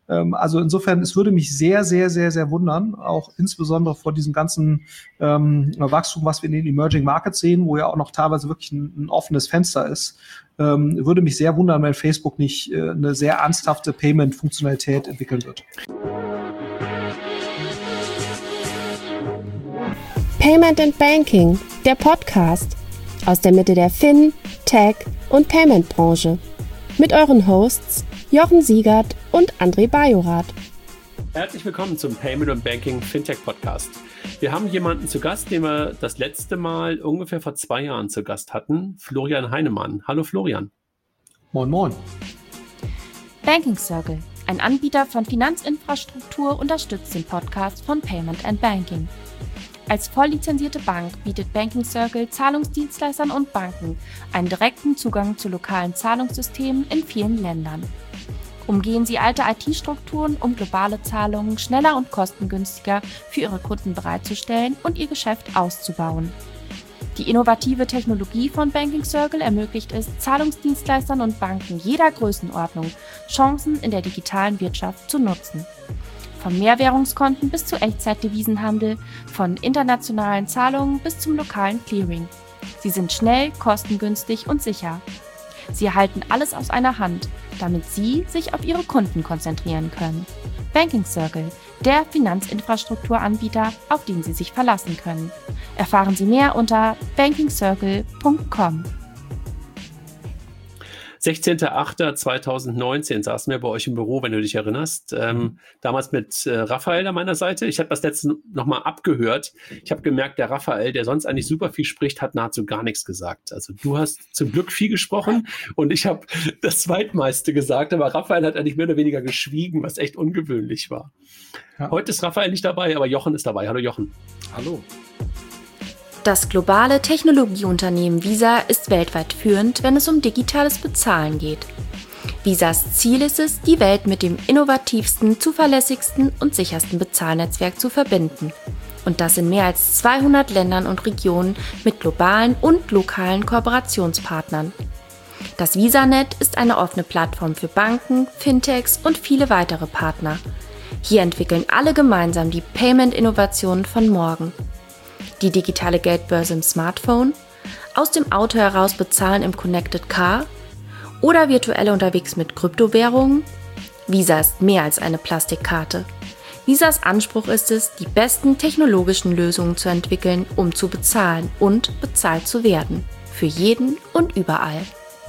Also insofern, es würde mich sehr, sehr, sehr, sehr wundern, auch insbesondere vor diesem ganzen Wachstum, was wir in den Emerging Markets sehen, wo ja auch noch teilweise wirklich ein offenes Fenster ist. Würde mich sehr wundern, wenn Facebook nicht eine sehr ernsthafte Payment-Funktionalität entwickeln wird. Payment and Banking, der Podcast aus der Mitte der Fin-, Tech- und Payment-Branche. Mit euren Hosts Jochen Siegert und André Bajorath. Herzlich willkommen zum Payment and Banking Fintech Podcast. Wir haben jemanden zu Gast, den wir das letzte Mal ungefähr vor 2 Jahren zu Gast hatten, Florian Heinemann. Hallo Florian. Moin, moin. Banking Circle, ein Anbieter von Finanzinfrastruktur, unterstützt den Podcast von Payment and Banking. Als volllizenzierte Bank bietet Banking Circle Zahlungsdienstleistern und Banken einen direkten Zugang zu lokalen Zahlungssystemen in vielen Ländern. Umgehen Sie alte IT-Strukturen, um globale Zahlungen schneller und kostengünstiger für Ihre Kunden bereitzustellen und Ihr Geschäft auszubauen. Die innovative Technologie von Banking Circle ermöglicht es Zahlungsdienstleistern und Banken jeder Größenordnung, Chancen in der digitalen Wirtschaft zu nutzen. Von Mehrwährungskonten bis zu Echtzeitdevisenhandel, von internationalen Zahlungen bis zum lokalen Clearing. Sie sind schnell, kostengünstig und sicher. Sie erhalten alles aus einer Hand, damit Sie sich auf Ihre Kunden konzentrieren können. Banking Circle, der Finanzinfrastrukturanbieter, auf den Sie sich verlassen können. Erfahren Sie mehr unter bankingcircle.com. 16.08.2019 saßen wir bei euch im Büro, wenn du dich erinnerst. Damals mit Raphael an meiner Seite. Ich habe das letzte nochmal abgehört. Ich habe gemerkt, der Raphael, der sonst eigentlich super viel spricht, hat nahezu gar nichts gesagt. Also du hast zum Glück viel gesprochen und ich habe das zweitmeiste gesagt, aber Raphael hat eigentlich mehr oder weniger geschwiegen, was echt ungewöhnlich war. Ja. Heute ist Raphael nicht dabei, aber Jochen ist dabei. Hallo Jochen. Hallo. Das globale Technologieunternehmen Visa ist weltweit führend, wenn es um digitales Bezahlen geht. Visas Ziel ist es, die Welt mit dem innovativsten, zuverlässigsten und sichersten Bezahlnetzwerk zu verbinden. Und das in mehr als 200 Ländern und Regionen mit globalen und lokalen Kooperationspartnern. Das VisaNet ist eine offene Plattform für Banken, Fintechs und viele weitere Partner. Hier entwickeln alle gemeinsam die Payment-Innovationen von morgen. Die digitale Geldbörse im Smartphone, aus dem Auto heraus bezahlen im Connected Car oder virtuell unterwegs mit Kryptowährungen? Visa ist mehr als eine Plastikkarte. Visas Anspruch ist es, die besten technologischen Lösungen zu entwickeln, um zu bezahlen und bezahlt zu werden. Für jeden und überall.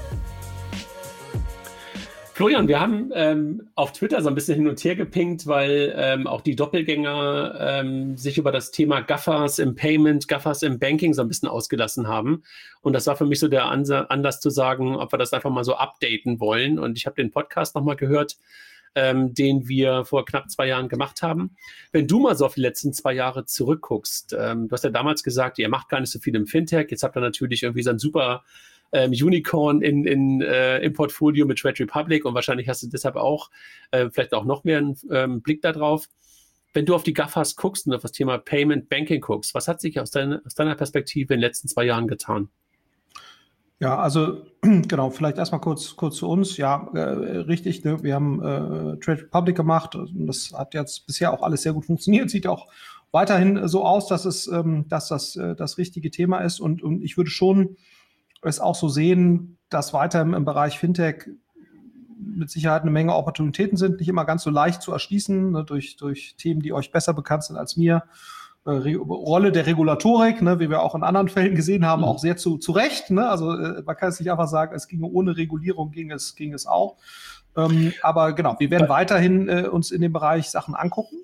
Florian, wir haben auf Twitter so ein bisschen hin und her gepinkt, weil auch die Doppelgänger sich über das Thema GAFAs im Payment, GAFAs im Banking so ein bisschen ausgelassen haben. Und das war für mich so der Anlass zu sagen, ob wir das einfach mal so updaten wollen. Und ich habe den Podcast nochmal gehört, den wir vor knapp 2 Jahren gemacht haben. Wenn du mal so auf die letzten 2 Jahre zurückguckst, du hast ja damals gesagt, ihr macht gar nicht so viel im Fintech. Jetzt habt ihr natürlich irgendwie so ein super Unicorn im Portfolio mit Trade Republic und wahrscheinlich hast du deshalb auch vielleicht auch noch mehr einen Blick darauf. Wenn du auf die GAFAs guckst und auf das Thema Payment Banking guckst, was hat sich aus deiner Perspektive in den letzten 2 Jahren getan? Ja, also genau, vielleicht erstmal kurz zu uns. Ja, richtig, ne? Wir haben Trade Republic gemacht und das hat jetzt bisher auch alles sehr gut funktioniert. Sieht auch weiterhin so aus, dass das richtige Thema ist und ich würde schon es auch so sehen, dass weiter im Bereich Fintech mit Sicherheit eine Menge Opportunitäten sind, nicht immer ganz so leicht zu erschließen, ne, durch Themen, die euch besser bekannt sind als mir. Rolle der Regulatorik, ne, wie wir auch in anderen Fällen gesehen haben, auch sehr zu Recht. Ne? Also man kann es nicht einfach sagen, es ginge ohne Regulierung, ging es auch. Aber genau, wir werden weiterhin uns in dem Bereich Sachen angucken.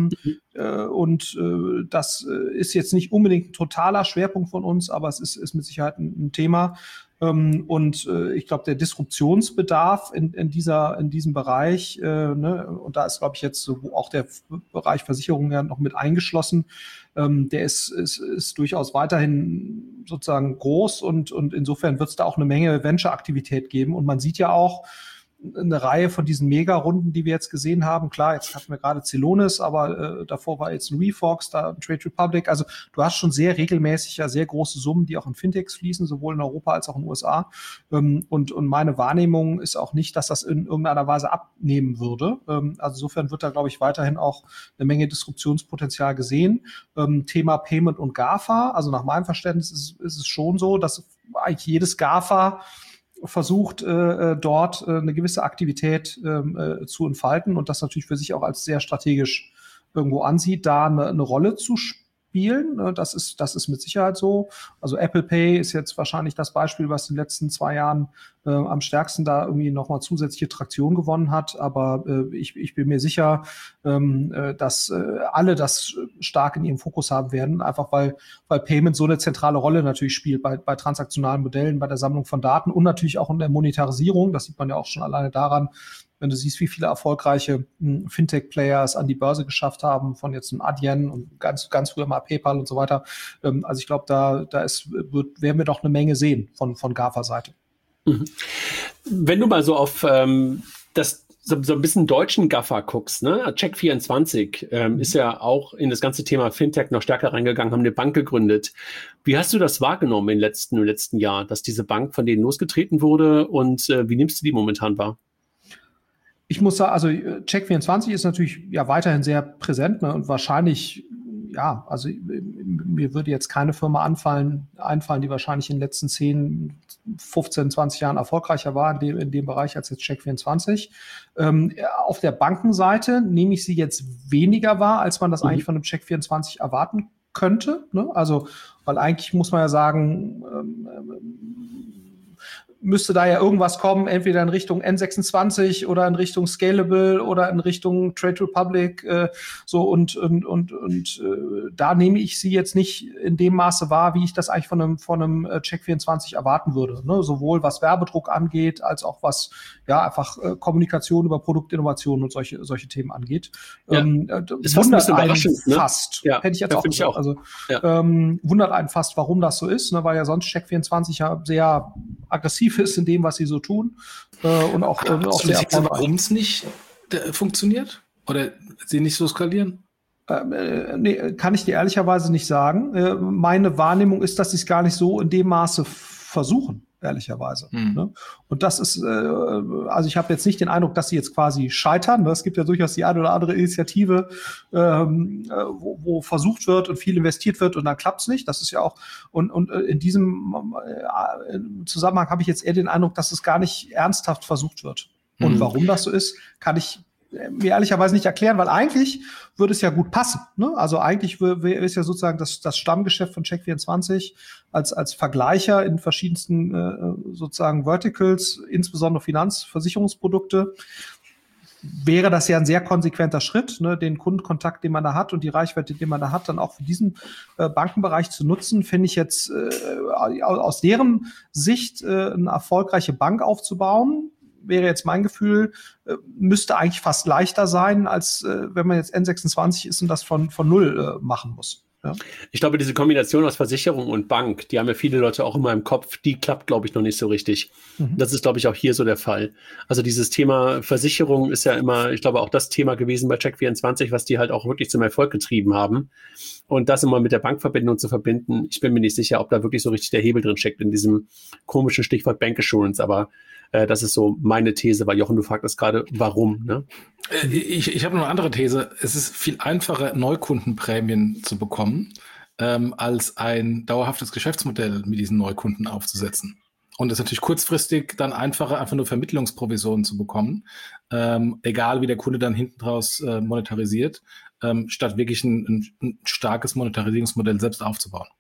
Das ist jetzt nicht unbedingt ein totaler Schwerpunkt von uns, aber es ist mit Sicherheit ein Thema. Ich glaube, der Disruptionsbedarf in diesem Bereich, ne, und da ist, glaube ich, jetzt so auch der Bereich Versicherung ja noch mit eingeschlossen, der ist durchaus weiterhin sozusagen groß und insofern wird es da auch eine Menge Venture-Aktivität geben. Und man sieht ja auch, eine Reihe von diesen Mega-Runden, die wir jetzt gesehen haben. Klar, jetzt hatten wir gerade Celonis, aber davor war jetzt ein Refox, da ein Trade Republic. Also du hast schon sehr regelmäßig ja sehr große Summen, die auch in Fintechs fließen, sowohl in Europa als auch in den USA. Und meine Wahrnehmung ist auch nicht, dass das in irgendeiner Weise abnehmen würde. Also insofern wird da, glaube ich, weiterhin auch eine Menge Disruptionspotenzial gesehen. Thema Payment und GAFA. Also nach meinem Verständnis ist es schon so, dass eigentlich jedes GAFA versucht, dort eine gewisse Aktivität zu entfalten und das natürlich für sich auch als sehr strategisch irgendwo ansieht, da eine Rolle zu spielen. Das ist mit Sicherheit so. Also Apple Pay ist jetzt wahrscheinlich das Beispiel, was in den letzten 2 Jahren am stärksten da irgendwie nochmal zusätzliche Traktion gewonnen hat. Aber ich bin mir sicher, dass alle das stark in ihrem Fokus haben werden, einfach weil Payment so eine zentrale Rolle natürlich spielt bei transaktionalen Modellen, bei der Sammlung von Daten und natürlich auch in der Monetarisierung. Das sieht man ja auch schon alleine daran, wenn du siehst, wie viele erfolgreiche Fintech-Player es an die Börse geschafft haben, von jetzt einem Adyen und ganz früher mal PayPal und so weiter. Also ich glaube, werden wir doch eine Menge sehen von GAFA-Seite. Wenn du mal so auf so ein bisschen deutschen GAFA guckst, ne? Check24 ist ja auch in das ganze Thema Fintech noch stärker reingegangen, haben eine Bank gegründet. Wie hast du das wahrgenommen im letzten Jahr, dass diese Bank von denen losgetreten wurde und wie nimmst du die momentan wahr? Ich muss sagen, also Check24 ist natürlich ja weiterhin sehr präsent, ne, und wahrscheinlich, ja, also mir würde jetzt keine Firma einfallen, die wahrscheinlich in den letzten 10, 15, 20 Jahren erfolgreicher war in dem Bereich als jetzt Check24. Auf der Bankenseite nehme ich sie jetzt weniger wahr, als man das eigentlich von einem Check24 erwarten könnte. Ne? Also, weil eigentlich muss man ja sagen, müsste da ja irgendwas kommen, entweder in Richtung N26 oder in Richtung Scalable oder in Richtung Trade Republic, und da nehme ich sie jetzt nicht in dem Maße wahr, wie ich das eigentlich von einem Check24 erwarten würde, ne? Sowohl was Werbedruck angeht, als auch was ja einfach Kommunikation über Produktinnovation und solche Themen angeht. Ja. Ist fast ein bisschen überraschend, ne? Fast. Ja, hätte ich jetzt auch gesagt. Also wundert einen fast, warum das so ist, ne? Weil ja sonst Check24 ja sehr aggressiv ist in dem, was sie so tun. Und auch sehr warum es nicht funktioniert? Oder sie nicht so skalieren? Nee, kann ich dir ehrlicherweise nicht sagen. Meine Wahrnehmung ist, dass sie es gar nicht so in dem Maße versuchen, ehrlicherweise. Ne? Und das ist, also ich habe jetzt nicht den Eindruck, dass sie jetzt quasi scheitern. Es gibt ja durchaus die eine oder andere Initiative, wo versucht wird und viel investiert wird und dann klappt es nicht. Das ist ja auch, und in diesem Zusammenhang habe ich jetzt eher den Eindruck, dass es gar nicht ernsthaft versucht wird. Und warum das so ist, kann ich mir ehrlicherweise nicht erklären, weil eigentlich würde es ja gut passen. Ne? Also eigentlich ist ja sozusagen das Stammgeschäft von Check24 als Vergleicher in verschiedensten sozusagen Verticals, insbesondere Versicherungsprodukte, wäre das ja ein sehr konsequenter Schritt, ne? Den Kundenkontakt, den man da hat und die Reichweite, die man da hat, dann auch für diesen Bankenbereich zu nutzen, finde ich jetzt aus deren Sicht eine erfolgreiche Bank aufzubauen, wäre jetzt mein Gefühl, müsste eigentlich fast leichter sein, als wenn man jetzt N26 ist und das von null machen muss. Ja. Ich glaube, diese Kombination aus Versicherung und Bank, die haben ja viele Leute auch immer im Kopf, die klappt, glaube ich, noch nicht so richtig. Das ist, glaube ich, auch hier so der Fall. Also dieses Thema Versicherung ist ja immer, ich glaube, auch das Thema gewesen bei Check24, was die halt auch wirklich zum Erfolg getrieben haben. Und das immer mit der Bankverbindung zu verbinden, ich bin mir nicht sicher, ob da wirklich so richtig der Hebel drin steckt in diesem komischen Stichwort Bank Assurance, aber das ist so meine These, weil Jochen, du fragtest gerade, warum, ne? Ich habe noch eine andere These. Es ist viel einfacher, Neukundenprämien zu bekommen, als ein dauerhaftes Geschäftsmodell mit diesen Neukunden aufzusetzen. Und es ist natürlich kurzfristig dann einfacher, einfach nur Vermittlungsprovisionen zu bekommen, egal wie der Kunde dann hinten draus monetarisiert, statt wirklich ein starkes Monetarisierungsmodell selbst aufzubauen.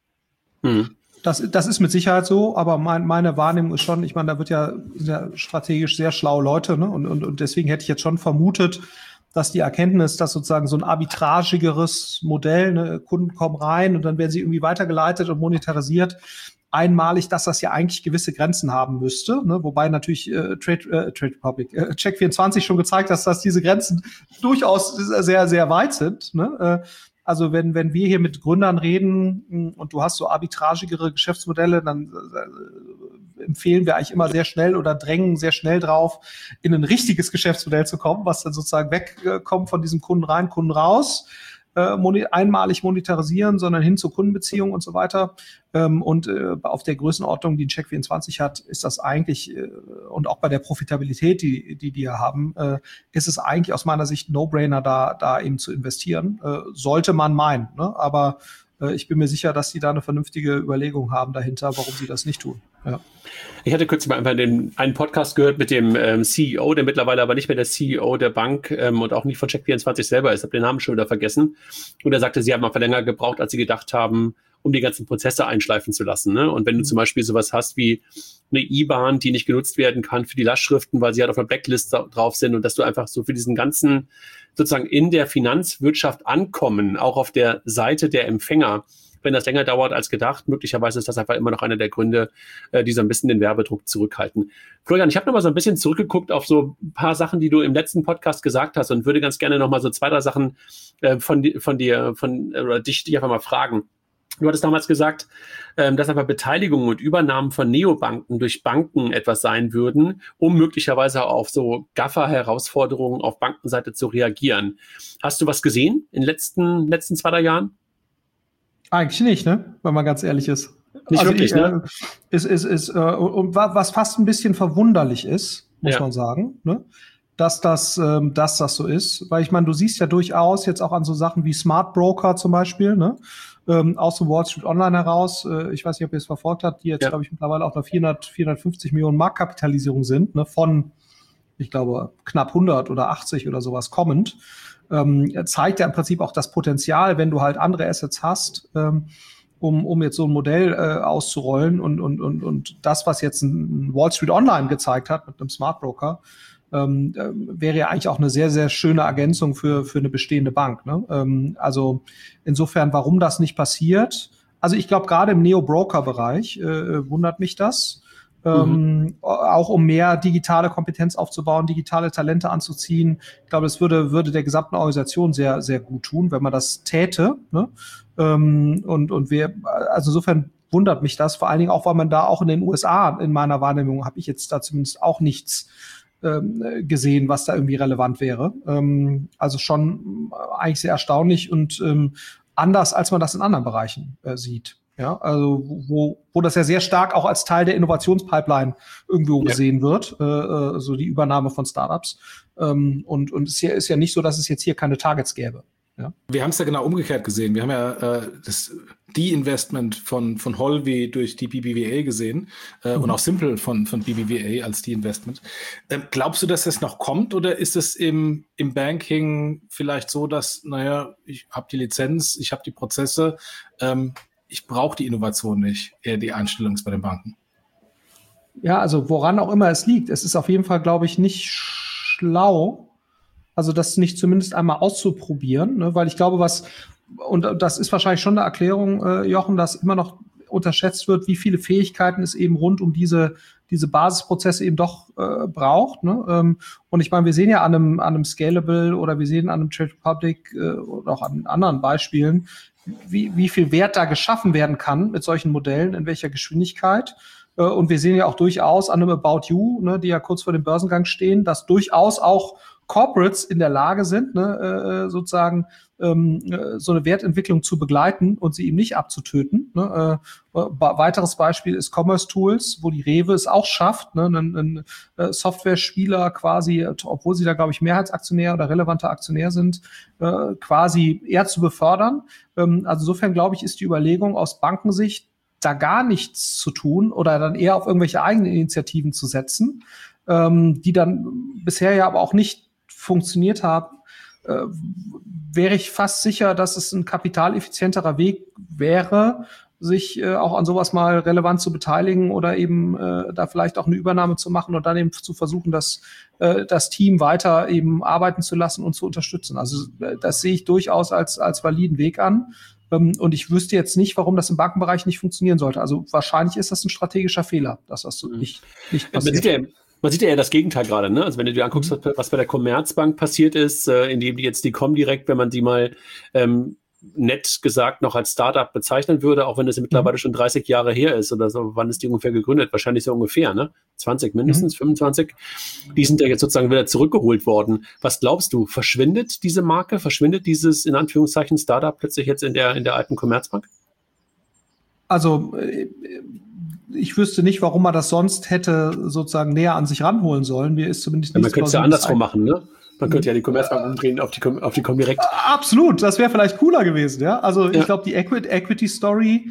Das ist mit Sicherheit so, aber meine Wahrnehmung ist schon, ich meine, da wird ja strategisch sehr schlaue Leute, ne? Und deswegen hätte ich jetzt schon vermutet, dass die Erkenntnis, dass sozusagen so ein arbitragigeres Modell, ne, Kunden kommen rein und dann werden sie irgendwie weitergeleitet und monetarisiert, einmalig, dass das ja eigentlich gewisse Grenzen haben müsste, ne? Wobei natürlich Trade Republic, Check24 schon gezeigt hat, dass diese Grenzen durchaus sehr, sehr weit sind, ne? Also wenn wir hier mit Gründern reden und du hast so arbitragigere Geschäftsmodelle, dann empfehlen wir eigentlich immer sehr schnell oder drängen sehr schnell drauf, in ein richtiges Geschäftsmodell zu kommen, was dann sozusagen wegkommt von diesem Kunden rein, Kunden raus, einmalig monetarisieren, sondern hin zur Kundenbeziehung und so weiter. Und auf der Größenordnung, die Check24 hat, ist das eigentlich, und auch bei der Profitabilität, die wir haben, ist es eigentlich aus meiner Sicht ein No-Brainer, da eben zu investieren. Sollte man meinen, ne? Aber ich bin mir sicher, dass sie da eine vernünftige Überlegung haben dahinter, warum sie das nicht tun. Ja. Ich hatte kürzlich mal einfach einen Podcast gehört mit dem CEO, der mittlerweile aber nicht mehr der CEO der Bank und auch nicht von Check24 selber ist. Ich habe den Namen schon wieder vergessen. Und er sagte, sie haben einfach länger gebraucht, als sie gedacht haben, um die ganzen Prozesse einschleifen zu lassen. Ne? Und wenn du zum Beispiel sowas hast wie eine IBAN, die nicht genutzt werden kann für die Lastschriften, weil sie halt auf der Blacklist drauf sind und dass du einfach so für diesen ganzen sozusagen in der Finanzwirtschaft ankommen, auch auf der Seite der Empfänger, wenn das länger dauert als gedacht, möglicherweise ist das einfach immer noch einer der Gründe, die so ein bisschen den Werbedruck zurückhalten. Florian, ich habe noch mal so ein bisschen zurückgeguckt auf so ein paar Sachen, die du im letzten Podcast gesagt hast und würde ganz gerne noch mal so 2, 3 Sachen von dir oder dich einfach mal fragen. Du hattest damals gesagt, dass einfach Beteiligungen und Übernahmen von Neobanken durch Banken etwas sein würden, um möglicherweise auf so Gaffer-Herausforderungen auf Bankenseite zu reagieren. Hast du was gesehen in den letzten 2, 3 Jahren? Eigentlich nicht, ne? Wenn man ganz ehrlich ist. Nicht also wirklich, ne? Und was fast ein bisschen verwunderlich ist, muss man sagen, ne? Dass das so ist. Weil ich meine, du siehst ja durchaus jetzt auch an so Sachen wie Smart Broker zum Beispiel, ne? Aus dem Wall Street Online heraus, ich weiß nicht, ob ihr es verfolgt habt, die jetzt, glaube ich, mittlerweile auch noch 450 Millionen Marktkapitalisierung sind, ne? Von, ich glaube, knapp 100 oder 80 oder sowas kommend. Zeigt ja im Prinzip auch das Potenzial, wenn du halt andere Assets hast, um jetzt so ein Modell auszurollen und das, was jetzt ein Wall Street Online gezeigt hat mit einem Smart Broker, wäre ja eigentlich auch eine sehr, sehr schöne Ergänzung für eine bestehende Bank. Ne? Also insofern, warum das nicht passiert? Also ich glaube, gerade im Neo-Broker-Bereich wundert mich das. Auch um mehr digitale Kompetenz aufzubauen, digitale Talente anzuziehen. Ich glaube, das würde der gesamten Organisation sehr, sehr gut tun, wenn man das täte. Ne? Und wir, also insofern wundert mich das, vor allen Dingen auch, weil man da auch in den USA, in meiner Wahrnehmung, habe ich jetzt da zumindest auch nichts gesehen, was da irgendwie relevant wäre. Also schon eigentlich sehr erstaunlich und anders, als man das in anderen Bereichen sieht. Ja, also wo das ja sehr stark auch als Teil der Innovationspipeline irgendwo gesehen wird, so die Übernahme von Startups. Und es ist ja nicht so, dass es jetzt hier keine Targets gäbe. Ja. Wir haben es ja genau umgekehrt gesehen. Wir haben ja das De-Investment von Holvi durch die BBVA gesehen und auch Simple von BBVA als De-Investment. Glaubst du, dass das noch kommt oder ist es im Banking vielleicht so, dass, naja, ich habe die Lizenz, ich habe die Prozesse, ich brauche die Innovation nicht, eher die Einstellung ist bei den Banken? Ja, also woran auch immer es liegt. Es ist auf jeden Fall, glaube ich, nicht schlau, also das nicht zumindest einmal auszuprobieren, ne? Weil ich glaube, und das ist wahrscheinlich schon eine Erklärung, Jochen, dass immer noch unterschätzt wird, wie viele Fähigkeiten es eben rund um diese Basisprozesse eben doch braucht. Ne? Und ich meine, wir sehen ja an einem Scalable oder wir sehen an einem Trade Republic oder auch an anderen Beispielen, wie viel Wert da geschaffen werden kann mit solchen Modellen, in welcher Geschwindigkeit. Und wir sehen ja auch durchaus an einem About You, ne, die ja kurz vor dem Börsengang stehen, dass durchaus auch Corporates in der Lage sind, ne, sozusagen so eine Wertentwicklung zu begleiten und sie eben nicht abzutöten. Ne. Weiteres Beispiel ist Commerce Tools, wo die Rewe es auch schafft, ne, einen Software-Spieler quasi, obwohl sie da, glaube ich, Mehrheitsaktionär oder relevanter Aktionär sind, quasi eher zu befördern. Also insofern, glaube ich, ist die Überlegung aus Bankensicht, da gar nichts zu tun oder dann eher auf irgendwelche eigenen Initiativen zu setzen, die dann bisher ja aber auch nicht funktioniert haben, wäre ich fast sicher, dass es ein kapitaleffizienterer Weg wäre, sich auch an sowas mal relevant zu beteiligen oder eben da vielleicht auch eine Übernahme zu machen und dann eben zu versuchen, das Team weiter eben arbeiten zu lassen und zu unterstützen. Also das sehe ich durchaus als validen Weg an. Und ich wüsste jetzt nicht, warum das im Bankenbereich nicht funktionieren sollte. Also wahrscheinlich ist das ein strategischer Fehler, dass das so nicht passiert. Man sieht ja das Gegenteil gerade, ne? Also wenn du dir anguckst, was bei der Commerzbank passiert ist, indem die jetzt die Comdirect, wenn man die mal nett gesagt noch als Startup bezeichnen würde, auch wenn es mittlerweile schon 30 Jahre her ist oder so. Wann ist die ungefähr gegründet? Wahrscheinlich so ungefähr, ne? 20 mindestens, 25. Die sind ja jetzt sozusagen wieder zurückgeholt worden. Was glaubst du? Verschwindet diese Marke? Verschwindet dieses, in Anführungszeichen, Startup plötzlich jetzt in der alten Commerzbank? Also, ich wüsste nicht, warum man das sonst hätte sozusagen näher an sich ranholen sollen. Mir ist zumindest nicht. Man könnte es ja andersrum machen, ne? Man könnte ja die Commerzbank umdrehen auf die Comdirect. Absolut, das wäre vielleicht cooler gewesen, ja. Also ich glaube, die Equity Story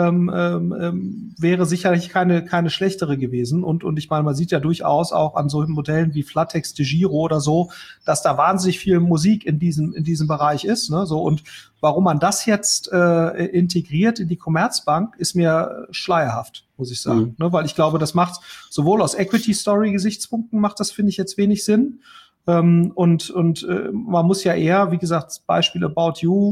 wäre sicherlich keine schlechtere gewesen. Und ich meine, man sieht ja durchaus auch an solchen Modellen wie Flatex, DEGIRO oder so, dass da wahnsinnig viel Musik in diesem Bereich ist. Ne? So, und warum man das jetzt integriert in die Commerzbank, ist mir schleierhaft, muss ich sagen. Ne? Weil ich glaube, das macht sowohl aus Equity Story Gesichtspunkten macht das, finde ich, jetzt wenig Sinn. Und man muss ja eher, wie gesagt, Beispiel About You,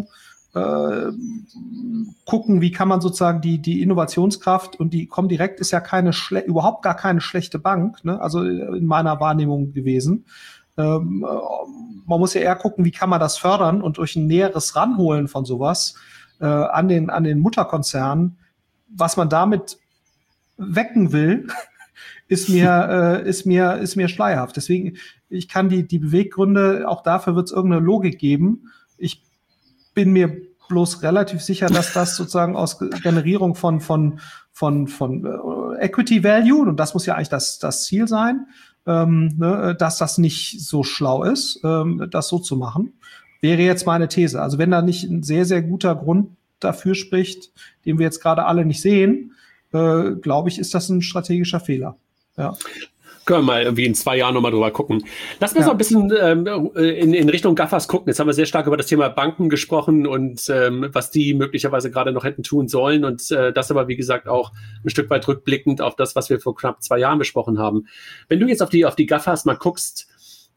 gucken, wie kann man sozusagen die Innovationskraft, und die Comdirect ist ja überhaupt gar keine schlechte Bank, ne? Also in meiner Wahrnehmung gewesen. Man muss ja eher gucken, wie kann man das fördern, und durch ein näheres Ranholen von sowas an den Mutterkonzernen, was man damit wecken will, ist mir schleierhaft. Deswegen, ich kann die Beweggründe, auch dafür wird es irgendeine Logik geben. Ich bin mir bloß relativ sicher, dass das sozusagen aus Generierung von Equity Value, und das muss ja eigentlich das Ziel sein, dass das nicht so schlau ist, das so zu machen, wäre jetzt meine These. Also wenn da nicht ein sehr, sehr guter Grund dafür spricht, den wir jetzt gerade alle nicht sehen, glaube ich, ist das ein strategischer Fehler. Ja. Können wir mal irgendwie in 2 Jahren nochmal drüber gucken. Lass uns noch ein bisschen in Richtung GAFAs gucken. Jetzt haben wir sehr stark über das Thema Banken gesprochen und was die möglicherweise gerade noch hätten tun sollen, und das aber, wie gesagt, auch ein Stück weit rückblickend auf das, was wir vor knapp 2 Jahren besprochen haben. Wenn du jetzt auf die GAFAs mal guckst,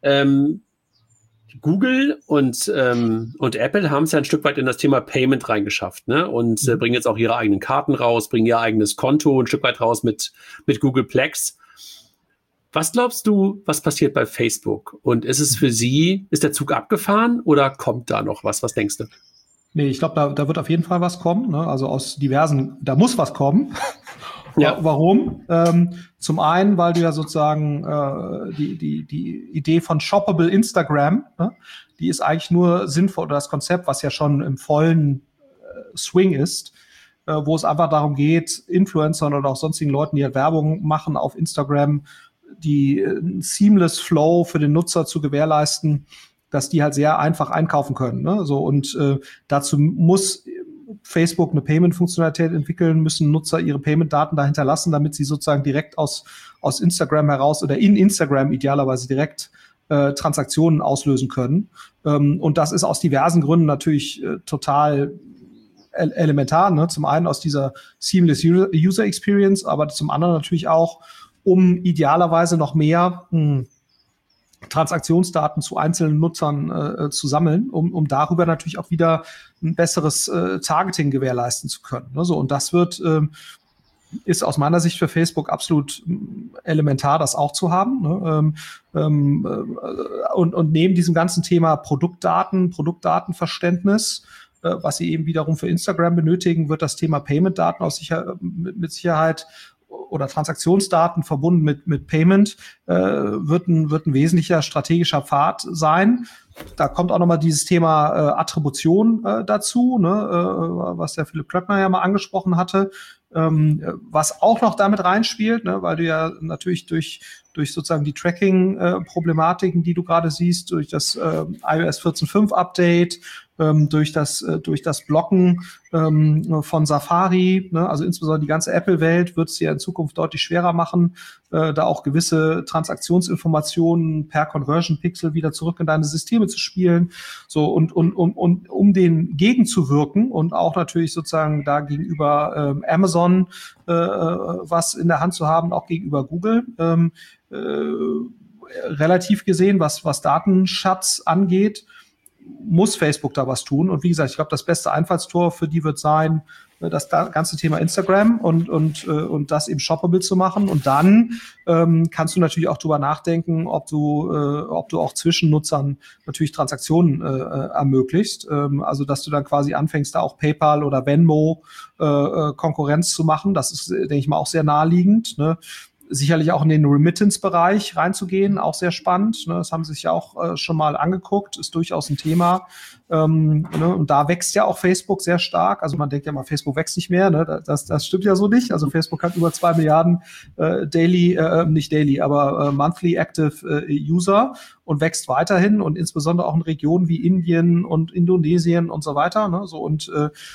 Google und Apple haben es ja ein Stück weit in das Thema Payment reingeschafft, ne? Und bringen jetzt auch ihre eigenen Karten raus, bringen ihr eigenes Konto ein Stück weit raus mit Google Plex. Was glaubst du, was passiert bei Facebook? Und ist es für sie, ist der Zug abgefahren oder kommt da noch was? Was denkst du? Nee, ich glaube, da wird auf jeden Fall was kommen, ne? Also aus diversen, da muss was kommen. Ja. Warum? Zum einen, weil du ja sozusagen die Idee von Shoppable Instagram, ne? Die ist eigentlich nur sinnvoll, oder das Konzept, was ja schon im vollen Swing ist, wo es einfach darum geht, Influencern oder auch sonstigen Leuten, die halt Werbung machen auf Instagram, die seamless Flow für den Nutzer zu gewährleisten, dass die halt sehr einfach einkaufen können. Ne? So, und dazu muss Facebook eine Payment-Funktionalität entwickeln, müssen Nutzer ihre Payment-Daten dahinter lassen, damit sie sozusagen direkt aus Instagram heraus oder in Instagram idealerweise direkt Transaktionen auslösen können. Und das ist aus diversen Gründen natürlich total elementar. Ne? Zum einen aus dieser seamless User Experience, aber zum anderen natürlich auch, um idealerweise noch mehr Transaktionsdaten zu einzelnen Nutzern zu sammeln, um darüber natürlich auch wieder ein besseres Targeting gewährleisten zu können. Ne? So, und das ist aus meiner Sicht für Facebook absolut elementar, das auch zu haben. Ne? Und neben diesem ganzen Thema Produktdatenverständnis, was sie eben wiederum für Instagram benötigen, wird das Thema Payment-Daten mit Sicherheit oder Transaktionsdaten verbunden mit Payment wird ein wesentlicher strategischer Pfad sein. Da kommt auch nochmal dieses Thema Attribution dazu, ne, was der Philipp Klöckner ja mal angesprochen hatte, was auch noch damit reinspielt, ne, weil du ja natürlich durch sozusagen die Tracking-Problematiken, die du gerade siehst, durch das iOS 14.5 Update, durch das Blocken von Safari, ne, also insbesondere die ganze Apple-Welt wird es ja in Zukunft deutlich schwerer machen, da auch gewisse Transaktionsinformationen per Conversion-Pixel wieder zurück in deine Systeme zu spielen. So, und um den gegenzuwirken und auch natürlich sozusagen da gegenüber Amazon was in der Hand zu haben, auch gegenüber Google, relativ gesehen, was Datenschatz angeht, muss Facebook da was tun. Und wie gesagt, ich glaube, das beste Einfallstor für die wird sein, das ganze Thema Instagram und das eben shoppable zu machen. Und dann kannst du natürlich auch drüber nachdenken, ob du auch zwischen Nutzern natürlich Transaktionen ermöglichst. Also dass du dann quasi anfängst, da auch PayPal oder Venmo Konkurrenz zu machen. Das ist, denke ich mal, auch sehr naheliegend. Ne? Sicherlich auch in den Remittance-Bereich reinzugehen, auch sehr spannend. Ne? Das haben sie sich ja auch schon mal angeguckt, ist durchaus ein Thema. Ne? Und da wächst ja auch Facebook sehr stark. Also man denkt ja mal, Facebook wächst nicht mehr. Ne? Das stimmt ja so nicht. Also Facebook hat über 2 Milliarden Monthly Active User und wächst weiterhin und insbesondere auch in Regionen wie Indien und Indonesien und so weiter. Ne? So und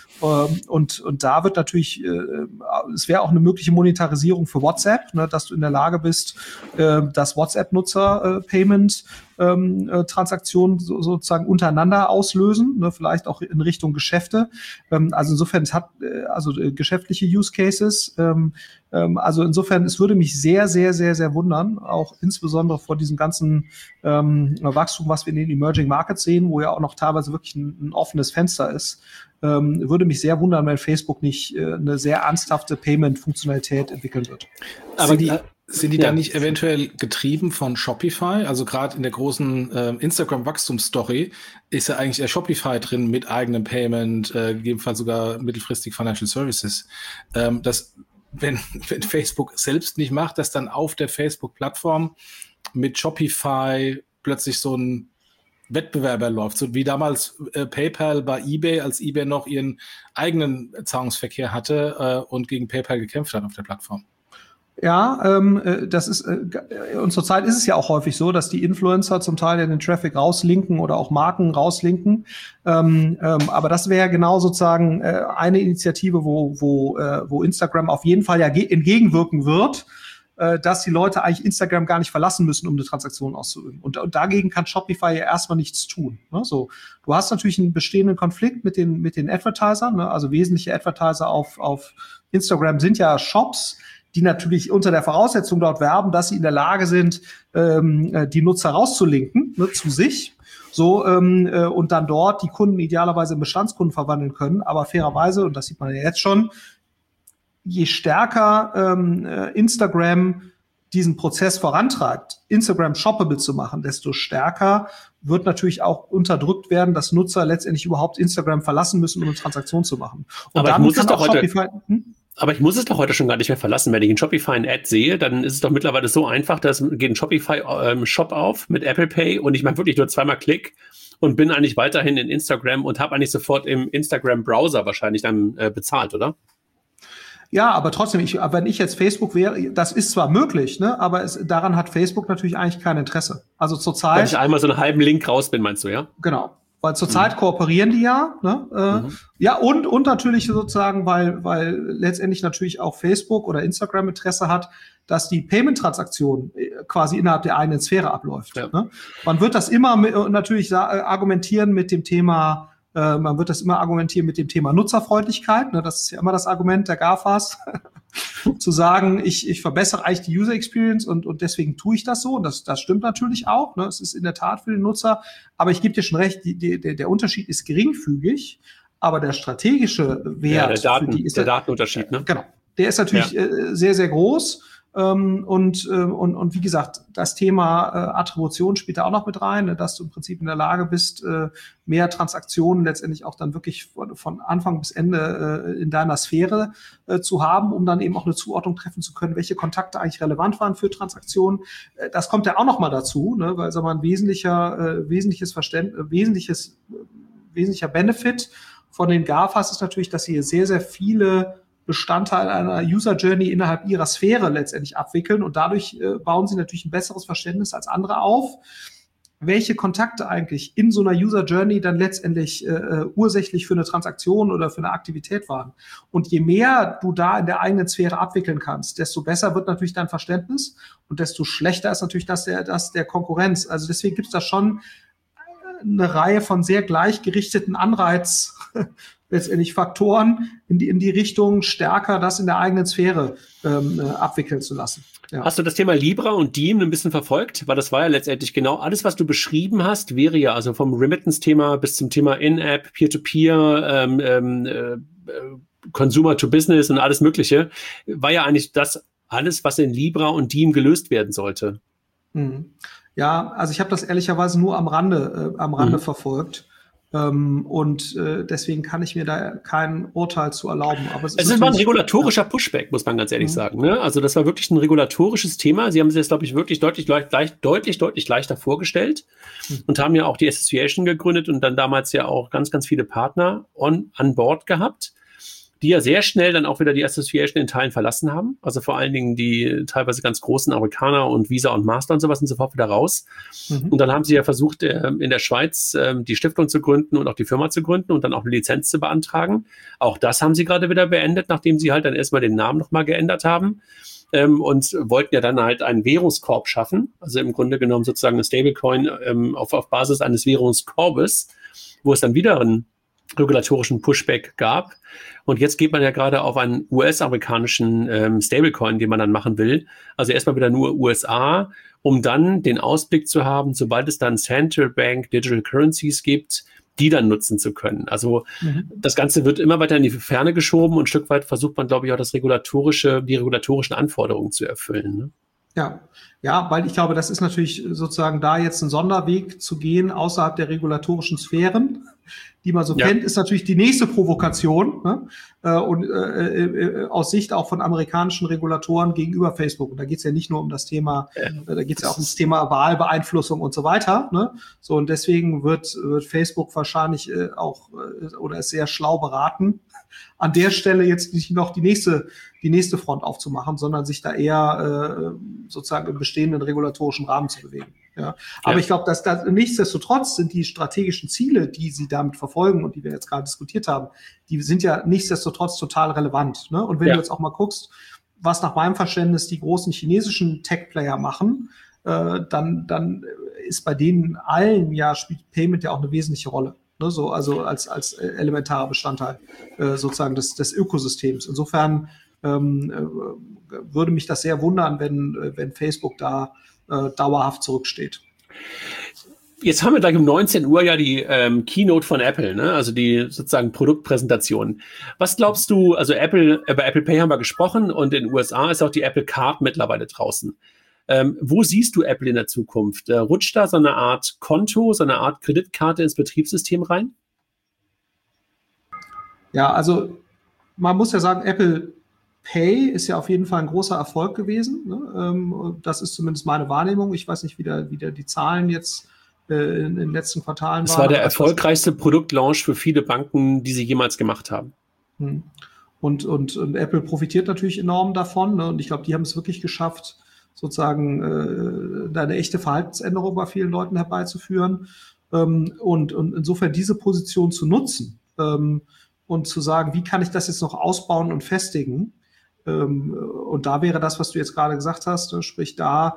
da wird natürlich, es wäre auch eine mögliche Monetarisierung für WhatsApp, ne? Dass du in der Lage bist, dass WhatsApp-Nutzer Payment Transaktionen sozusagen untereinander auslösen, ne, vielleicht auch in Richtung Geschäfte. Also insofern, es hat geschäftliche Use Cases. Also insofern, es würde mich sehr, sehr, sehr, sehr wundern, auch insbesondere vor diesem ganzen Wachstum, was wir in den Emerging Markets sehen, wo ja auch noch teilweise wirklich ein offenes Fenster ist. Würde mich sehr wundern, wenn Facebook nicht eine sehr ernsthafte Payment-Funktionalität entwickeln wird. Aber sind die dann nicht eventuell getrieben von Shopify? Also gerade in der großen Instagram-Wachstumsstory ist ja eigentlich eher Shopify drin mit eigenem Payment, gegebenenfalls sogar mittelfristig Financial Services. Dass wenn Facebook selbst nicht macht, dass dann auf der Facebook-Plattform mit Shopify plötzlich so ein Wettbewerber läuft, so wie damals PayPal bei eBay, als eBay noch ihren eigenen Zahlungsverkehr hatte und gegen PayPal gekämpft hat auf der Plattform. Ja, das ist, und zurzeit ist es ja auch häufig so, dass die Influencer zum Teil ja den Traffic rauslinken oder auch Marken rauslinken. Aber das wäre genau sozusagen eine Initiative, wo Instagram auf jeden Fall ja entgegenwirken wird, dass die Leute eigentlich Instagram gar nicht verlassen müssen, um eine Transaktion auszuüben. Und dagegen kann Shopify ja erstmal nichts tun. Ne? So, du hast natürlich einen bestehenden Konflikt mit den Advertisern. Ne? Also wesentliche Advertiser auf Instagram sind ja Shops, die natürlich unter der Voraussetzung dort werben, dass sie in der Lage sind, die Nutzer rauszulinken, ne, zu sich. So, und dann dort die Kunden idealerweise in Bestandskunden verwandeln können. Aber fairerweise, und das sieht man ja jetzt schon, je stärker Instagram diesen Prozess vorantreibt, Instagram shoppable zu machen, desto stärker wird natürlich auch unterdrückt werden, dass Nutzer letztendlich überhaupt Instagram verlassen müssen, um eine Transaktion zu machen. Und aber dann muss es doch Shopify. Aber ich muss es doch heute schon gar nicht mehr verlassen. Wenn ich in Shopify ein Ad sehe, dann ist es doch mittlerweile so einfach, dass geht ein Shopify-Shop auf mit Apple Pay und ich mache wirklich nur zweimal Klick und bin eigentlich weiterhin in Instagram und habe eigentlich sofort im Instagram-Browser wahrscheinlich dann bezahlt, oder? Ja, aber trotzdem, wenn ich jetzt Facebook wäre, das ist zwar möglich, ne, aber daran hat Facebook natürlich eigentlich kein Interesse. Also zurzeit. Weil ich einmal so einen halben Link raus bin, meinst du, ja? Genau. Weil zurzeit kooperieren die ja, ne? Ja, und natürlich sozusagen, weil letztendlich natürlich auch Facebook oder Instagram Interesse hat, dass die Payment-Transaktion quasi innerhalb der eigenen Sphäre abläuft. Ja. Ne? Man wird das immer natürlich argumentieren mit dem Thema Nutzerfreundlichkeit. Ne? Das ist ja immer das Argument der GAFAs, zu sagen, ich verbessere eigentlich die User Experience und deswegen tue ich das so. Und das stimmt natürlich auch. Ne? Es ist in der Tat für den Nutzer. Aber ich gebe dir schon recht, der Unterschied ist geringfügig. Aber der strategische Wert, der Datenunterschied, ne? Genau. Der ist natürlich sehr, sehr groß. Und wie gesagt, das Thema Attribution spielt da auch noch mit rein, ne, dass du im Prinzip in der Lage bist, mehr Transaktionen letztendlich auch dann wirklich von Anfang bis Ende in deiner Sphäre zu haben, um dann eben auch eine Zuordnung treffen zu können, welche Kontakte eigentlich relevant waren für Transaktionen. Das kommt ja auch noch mal dazu, ne, weil sagen wir, ein wesentlicher Benefit von den GAFAs ist natürlich, dass sie sehr, sehr viele Bestandteil einer User Journey innerhalb ihrer Sphäre letztendlich abwickeln und dadurch bauen sie natürlich ein besseres Verständnis als andere auf, welche Kontakte eigentlich in so einer User Journey dann letztendlich ursächlich für eine Transaktion oder für eine Aktivität waren. Und je mehr du da in der eigenen Sphäre abwickeln kannst, desto besser wird natürlich dein Verständnis und desto schlechter ist natürlich das der Konkurrenz. Also deswegen gibt es da schon eine Reihe von sehr gleichgerichteten letztendlich Faktoren in die Richtung stärker das in der eigenen Sphäre abwickeln zu lassen. Ja. Hast du das Thema Libra und Diem ein bisschen verfolgt? Weil das war ja letztendlich genau alles, was du beschrieben hast, wäre ja also vom Remittance-Thema bis zum Thema In-App, Peer-to-Peer, Consumer to Business und alles Mögliche, war ja eigentlich das alles, was in Libra und Diem gelöst werden sollte. Ja, also ich habe das ehrlicherweise nur am Rande verfolgt. Und deswegen kann ich mir da kein Urteil zu erlauben. Aber es war ein regulatorischer Pushback, muss man ganz ehrlich sagen. Ne? Also das war wirklich ein regulatorisches Thema. Sie haben sich das, glaube ich, wirklich deutlich leichter vorgestellt und haben ja auch die Association gegründet und dann damals ja auch ganz, ganz viele Partner an Bord gehabt, die ja sehr schnell dann auch wieder die Association in Teilen verlassen haben. Also vor allen Dingen die teilweise ganz großen Amerikaner und Visa und Master und sowas sind sofort wieder raus. Und dann haben sie ja versucht, in der Schweiz die Stiftung zu gründen und auch die Firma zu gründen und dann auch eine Lizenz zu beantragen. Auch das haben sie gerade wieder beendet, nachdem sie halt dann erstmal den Namen nochmal geändert haben. Und wollten ja dann halt einen Währungskorb schaffen. Also im Grunde genommen sozusagen eine Stablecoin auf Basis eines Währungskorbes, wo es dann wieder einen regulatorischen Pushback gab. Und jetzt geht man ja gerade auf einen US-amerikanischen Stablecoin, den man dann machen will. Also erstmal wieder nur USA, um dann den Ausblick zu haben, sobald es dann Central Bank Digital Currencies gibt, die dann nutzen zu können. Also das Ganze wird immer weiter in die Ferne geschoben und ein Stück weit versucht man, glaube ich, auch die regulatorischen Anforderungen zu erfüllen. Ne? Ja, weil ich glaube, das ist natürlich sozusagen da jetzt ein Sonderweg zu gehen außerhalb der regulatorischen Sphären, die man so kennt, ist natürlich die nächste Provokation, ne? Und aus Sicht auch von amerikanischen Regulatoren gegenüber Facebook. Und da geht es ja nicht nur um das Thema, da geht es ja auch ums Thema Wahlbeeinflussung und so weiter. Ne? So, und deswegen wird Facebook wahrscheinlich auch oder ist sehr schlau beraten, an der Stelle jetzt nicht noch die nächste Front aufzumachen, sondern sich da eher sozusagen im bestehenden regulatorischen Rahmen zu bewegen. Ja. Aber ich glaube, dass da nichtsdestotrotz sind die strategischen Ziele, die sie damit verfolgen und die wir jetzt gerade diskutiert haben, die sind ja nichtsdestotrotz total relevant. Ne? Und wenn du jetzt auch mal guckst, was nach meinem Verständnis die großen chinesischen Tech-Player machen, dann ist bei denen allen spielt Payment ja auch eine wesentliche Rolle. Ne? So, also als elementarer Bestandteil sozusagen des Ökosystems. Insofern würde mich das sehr wundern, wenn Facebook da dauerhaft zurücksteht. Jetzt haben wir gleich um 19 Uhr ja die Keynote von Apple, ne? Also die sozusagen Produktpräsentation. Was glaubst du, also über Apple Pay haben wir gesprochen und in den USA ist auch die Apple Card mittlerweile draußen. Wo siehst du Apple in der Zukunft? Rutscht da so eine Art Konto, so eine Art Kreditkarte ins Betriebssystem rein? Ja, also man muss ja sagen, Apple Pay ist ja auf jeden Fall ein großer Erfolg gewesen. Ne? Das ist zumindest meine Wahrnehmung. Ich weiß nicht, wie die Zahlen jetzt in den letzten Quartalen waren. Das war der erfolgreichste Produktlaunch für viele Banken, die sie jemals gemacht haben. Und Apple profitiert natürlich enorm davon. Ne? Und ich glaube, die haben es wirklich geschafft, sozusagen da eine echte Verhaltensänderung bei vielen Leuten herbeizuführen. Und insofern diese Position zu nutzen und zu sagen, wie kann ich das jetzt noch ausbauen und festigen? Und da wäre das, was du jetzt gerade gesagt hast, sprich da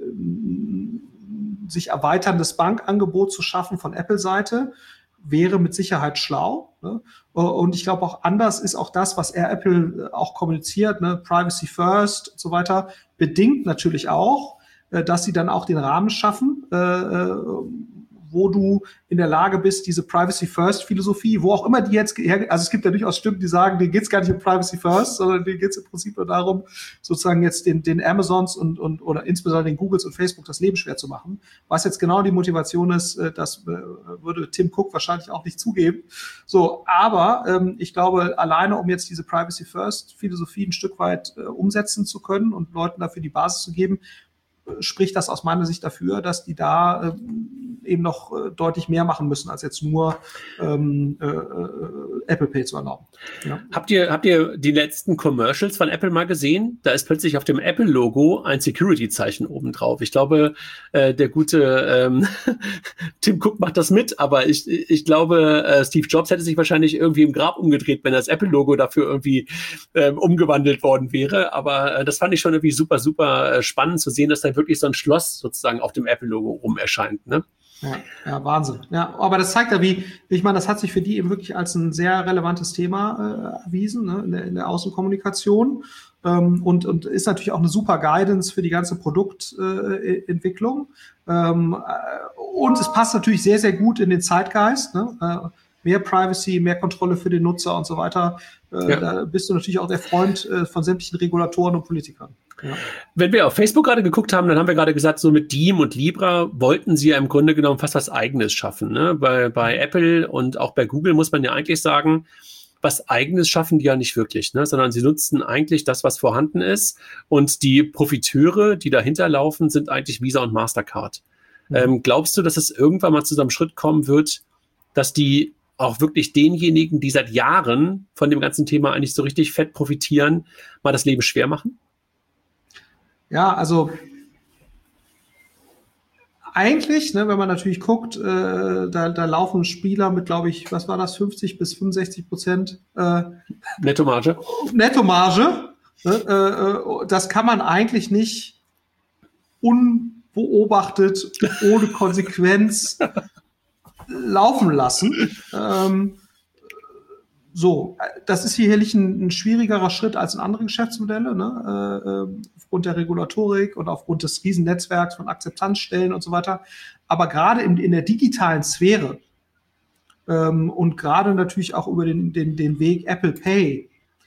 sich erweiterndes Bankangebot zu schaffen von Apple-Seite, wäre mit Sicherheit schlau. Ne? Und ich glaube auch anders ist auch das, was Apple auch kommuniziert, ne? Privacy First und so weiter, bedingt natürlich auch, dass sie dann auch den Rahmen schaffen, wo du in der Lage bist, diese Privacy-First-Philosophie, wo auch immer die jetzt, also es gibt ja durchaus Stimmen, die sagen, denen geht es gar nicht um Privacy-First, sondern denen geht es im Prinzip nur darum, sozusagen jetzt den Amazons oder insbesondere den Googles und Facebook das Leben schwer zu machen. Was jetzt genau die Motivation ist, das würde Tim Cook wahrscheinlich auch nicht zugeben. So, aber ich glaube, alleine um jetzt diese Privacy-First-Philosophie ein Stück weit umsetzen zu können und Leuten dafür die Basis zu geben, spricht das aus meiner Sicht dafür, dass die da eben noch deutlich mehr machen müssen, als jetzt nur Apple Pay zu erlauben. Ja. Habt ihr die letzten Commercials von Apple mal gesehen? Da ist plötzlich auf dem Apple-Logo ein Security-Zeichen oben drauf. Ich glaube, der gute Tim Cook macht das mit, aber ich glaube, Steve Jobs hätte sich wahrscheinlich irgendwie im Grab umgedreht, wenn das Apple-Logo dafür irgendwie umgewandelt worden wäre. Aber das fand ich schon irgendwie super, super spannend zu sehen, dass da wirklich so ein Schloss sozusagen auf dem Apple-Logo rum erscheint, ne? Ja, Wahnsinn. Ja, aber das zeigt ja, ich meine, das hat sich für die eben wirklich als ein sehr relevantes Thema erwiesen, ne, in der Außenkommunikation. Und ist natürlich auch eine super Guidance für die ganze Produktentwicklung. Und es passt natürlich sehr, sehr gut in den Zeitgeist, ne? Mehr Privacy, mehr Kontrolle für den Nutzer und so weiter. Da bist du natürlich auch der Freund von sämtlichen Regulatoren und Politikern. Ja. Wenn wir auf Facebook gerade geguckt haben, dann haben wir gerade gesagt, so mit Diem und Libra wollten sie ja im Grunde genommen fast was Eigenes schaffen. Ne? Bei Apple und auch bei Google muss man ja eigentlich sagen, was Eigenes schaffen die ja nicht wirklich, ne? Sondern sie nutzen eigentlich das, was vorhanden ist. Und die Profiteure, die dahinter laufen, sind eigentlich Visa und Mastercard. Glaubst du, dass es irgendwann mal zu so einem Schritt kommen wird, dass die auch wirklich denjenigen, die seit Jahren von dem ganzen Thema eigentlich so richtig fett profitieren, mal das Leben schwer machen? Ja, also eigentlich, ne, wenn man natürlich guckt, da laufen Spieler mit, glaube ich, was war das, 50-65% Nettomarge. Nettomarge. Das kann man eigentlich nicht unbeobachtet, ohne Konsequenz laufen lassen. Das ist sicherlich ein schwierigerer Schritt als in anderen Geschäftsmodelle, ne? Aufgrund der Regulatorik und aufgrund des Riesennetzwerks von Akzeptanzstellen und so weiter. Aber gerade in der digitalen Sphäre und gerade natürlich auch über den Weg Apple Pay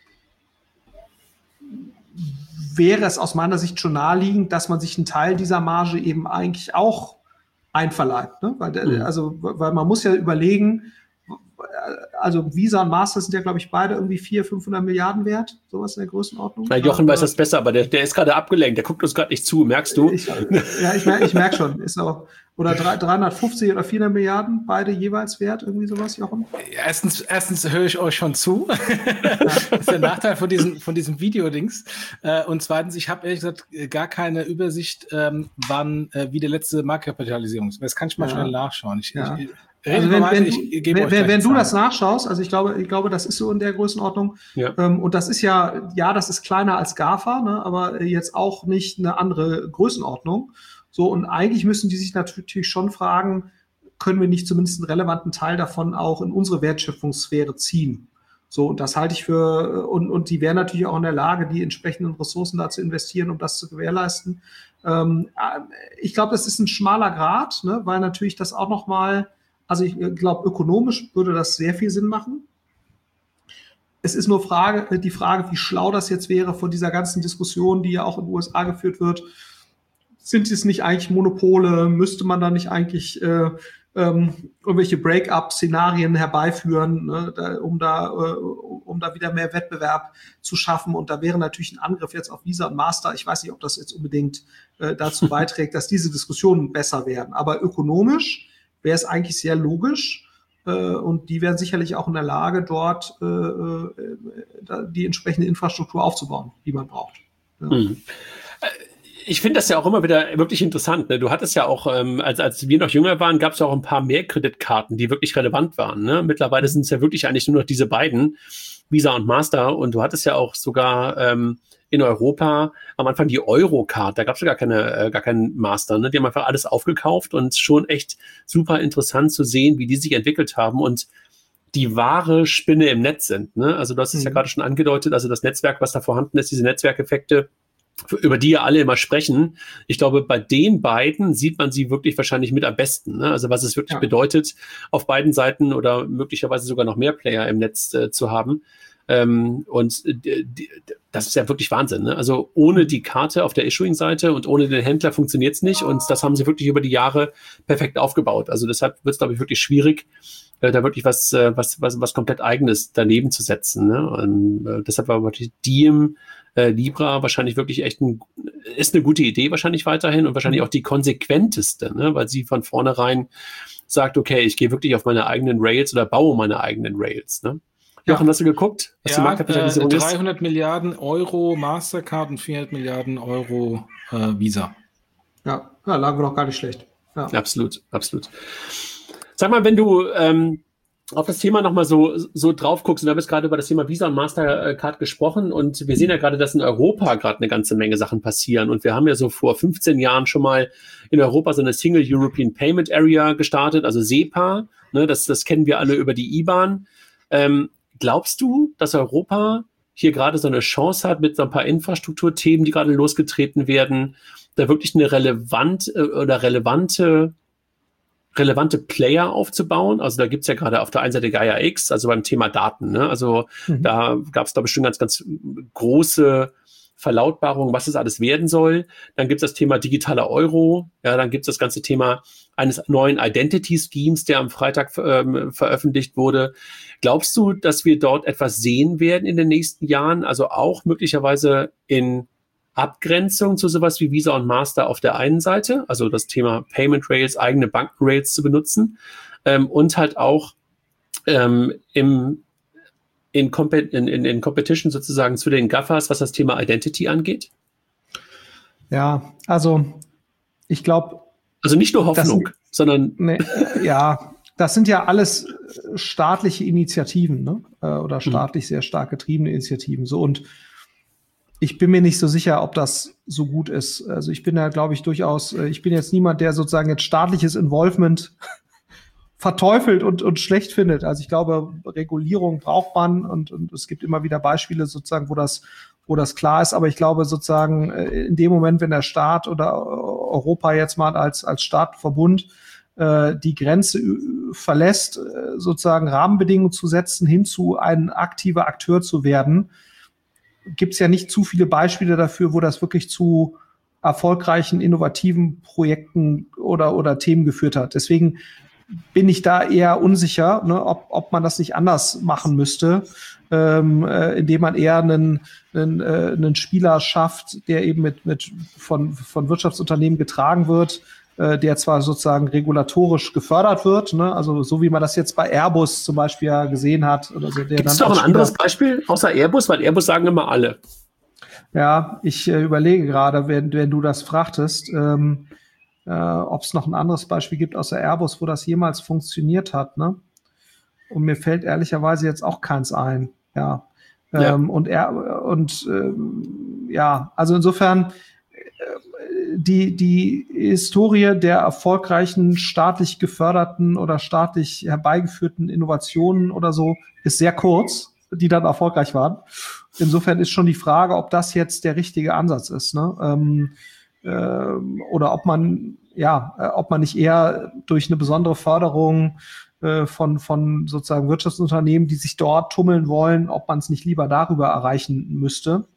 wäre es aus meiner Sicht schon naheliegend, dass man sich einen Teil dieser Marge eben eigentlich auch einverleibt, ne? Weil man muss ja überlegen, also Visa und Master sind ja, glaube ich, beide irgendwie 400-500 Milliarden wert, sowas in der Größenordnung. Na, Jochen weiß das besser, aber der ist gerade abgelenkt, der guckt uns gerade nicht zu, merkst du? Ich merke schon. Ist auch, oder 350 oder 400 Milliarden, beide jeweils wert, irgendwie sowas, Jochen? Erstens höre ich euch schon zu. Das ist der Nachteil von diesem Videodings. Und zweitens, ich habe ehrlich gesagt gar keine Übersicht, wie der letzte Marktkapitalisierung ist. Das kann ich mal schnell nachschauen. Also wenn du das nachschaust, also ich glaube, das ist so in der Größenordnung. Ja. Und das ist das ist kleiner als GAFA, ne, aber jetzt auch nicht eine andere Größenordnung. So, und eigentlich müssen die sich natürlich schon fragen, können wir nicht zumindest einen relevanten Teil davon auch in unsere Wertschöpfungssphäre ziehen? So, und das halte ich für, und die wären natürlich auch in der Lage, die entsprechenden Ressourcen da zu investieren, um das zu gewährleisten. Ich glaube, das ist ein schmaler Grat, ne, weil natürlich das auch nochmal, also ich glaube, ökonomisch würde das sehr viel Sinn machen. Es ist nur die Frage, wie schlau das jetzt wäre von dieser ganzen Diskussion, die ja auch in den USA geführt wird. Sind es nicht eigentlich Monopole? Müsste man da nicht eigentlich irgendwelche Break-up-Szenarien herbeiführen, ne, um da wieder mehr Wettbewerb zu schaffen? Und da wäre natürlich ein Angriff jetzt auf Visa und Master. Ich weiß nicht, ob das jetzt unbedingt dazu beiträgt, dass diese Diskussionen besser werden. Aber ökonomisch wäre es eigentlich sehr logisch und die wären sicherlich auch in der Lage, dort die entsprechende Infrastruktur aufzubauen, die man braucht. Ja. Ich finde das ja auch immer wieder wirklich interessant. Ne? Du hattest ja auch, als wir noch jünger waren, gab es ja auch ein paar mehr Kreditkarten, die wirklich relevant waren. Ne? Mittlerweile sind es ja wirklich eigentlich nur noch diese beiden, Visa und Master. Und du hattest ja auch sogar in Europa am Anfang die Eurocard. Da gab es ja gar keinen Master. Ne? Die haben einfach alles aufgekauft und schon echt super interessant zu sehen, wie die sich entwickelt haben und die wahre Spinne im Netz sind. Ne? Also du hast es ja gerade schon angedeutet, also das Netzwerk, was da vorhanden ist, diese Netzwerkeffekte, über die ja alle immer sprechen. Ich glaube, bei den beiden sieht man sie wirklich wahrscheinlich mit am besten. Ne? Also was es wirklich bedeutet, auf beiden Seiten oder möglicherweise sogar noch mehr Player im Netz zu haben. Und das ist ja wirklich Wahnsinn. Ne? Also ohne die Karte auf der Issuing-Seite und ohne den Händler funktioniert es nicht. Und das haben sie wirklich über die Jahre perfekt aufgebaut. Also deshalb wird es, glaube ich, wirklich schwierig, da wirklich was komplett Eigenes daneben zu setzen. Ne? Und deshalb war wirklich Diem, Libra wahrscheinlich wirklich ist eine gute Idee wahrscheinlich weiterhin und wahrscheinlich auch die konsequenteste, ne? Weil sie von vornherein sagt, okay, ich gehe wirklich auf meine eigenen Rails oder baue meine eigenen Rails. Ne? Jochen, hast du geguckt? Was die Marktkapitalisierung 300 Milliarden Euro Mastercard und 400 Milliarden Euro Visa. Ja, lagen wir doch gar nicht schlecht. Ja. Absolut. Sag mal, wenn du auf das Thema nochmal so drauf guckst, und wir haben jetzt gerade über das Thema Visa und Mastercard gesprochen, und wir sehen ja gerade, dass in Europa gerade eine ganze Menge Sachen passieren, und wir haben ja so vor 15 Jahren schon mal in Europa so eine Single European Payment Area gestartet, also SEPA, ne, das kennen wir alle über die IBAN. Glaubst du, dass Europa hier gerade so eine Chance hat mit so ein paar Infrastrukturthemen, die gerade losgetreten werden, da wirklich eine relevante Player aufzubauen? Also da gibt's ja gerade auf der einen Seite Gaia X, also beim Thema Daten, ne? Also da gab's da bestimmt ganz große Verlautbarungen, was es alles werden soll. Dann gibt's das Thema digitaler Euro. Ja, dann gibt's das ganze Thema eines neuen Identity Schemes, der am Freitag veröffentlicht wurde. Glaubst du, dass wir dort etwas sehen werden in den nächsten Jahren? Also auch möglicherweise in Abgrenzung zu sowas wie Visa und Master auf der einen Seite, also das Thema Payment Rails, eigene Banken-Rails zu benutzen, und halt auch in Competition sozusagen zu den GAFAs, was das Thema Identity angeht? Ja, also ich glaube... Also nicht nur Hoffnung, sondern... Das sind ja alles staatliche Initiativen, ne? Oder staatlich sehr stark getriebene Initiativen. So, und ich bin mir nicht so sicher, ob das so gut ist. Also ich bin da, glaube ich, durchaus, ich bin jetzt niemand, der sozusagen jetzt staatliches Involvement verteufelt und schlecht findet. Also ich glaube, Regulierung braucht man, und es gibt immer wieder Beispiele sozusagen, wo das klar ist. Aber ich glaube sozusagen, in dem Moment, wenn der Staat oder Europa jetzt mal als Staatenverbund die Grenze verlässt, sozusagen Rahmenbedingungen zu setzen, hin zu ein aktiver Akteur zu werden, gibt es ja nicht zu viele Beispiele dafür, wo das wirklich zu erfolgreichen, innovativen Projekten oder Themen geführt hat. Deswegen bin ich da eher unsicher, ne, ob man das nicht anders machen müsste, indem man eher einen Spieler schafft, der eben von Wirtschaftsunternehmen getragen wird, der zwar sozusagen regulatorisch gefördert wird, ne, also so wie man das jetzt bei Airbus zum Beispiel ja gesehen hat. Gibt es doch ein anderes Beispiel außer Airbus? Weil Airbus sagen immer alle. Ja, ich überlege gerade, wenn du das fragtest, ob es noch ein anderes Beispiel gibt außer Airbus, wo das jemals funktioniert hat, ne? Und mir fällt ehrlicherweise jetzt auch keins ein. Ja. Also insofern die Historie der erfolgreichen staatlich geförderten oder staatlich herbeigeführten Innovationen oder so ist sehr kurz, die dann erfolgreich waren. Insofern ist schon die Frage, ob das jetzt der richtige Ansatz ist, ne? Oder ob man nicht eher durch eine besondere Förderung von sozusagen Wirtschaftsunternehmen, die sich dort tummeln wollen, ob man es nicht lieber darüber erreichen müsste,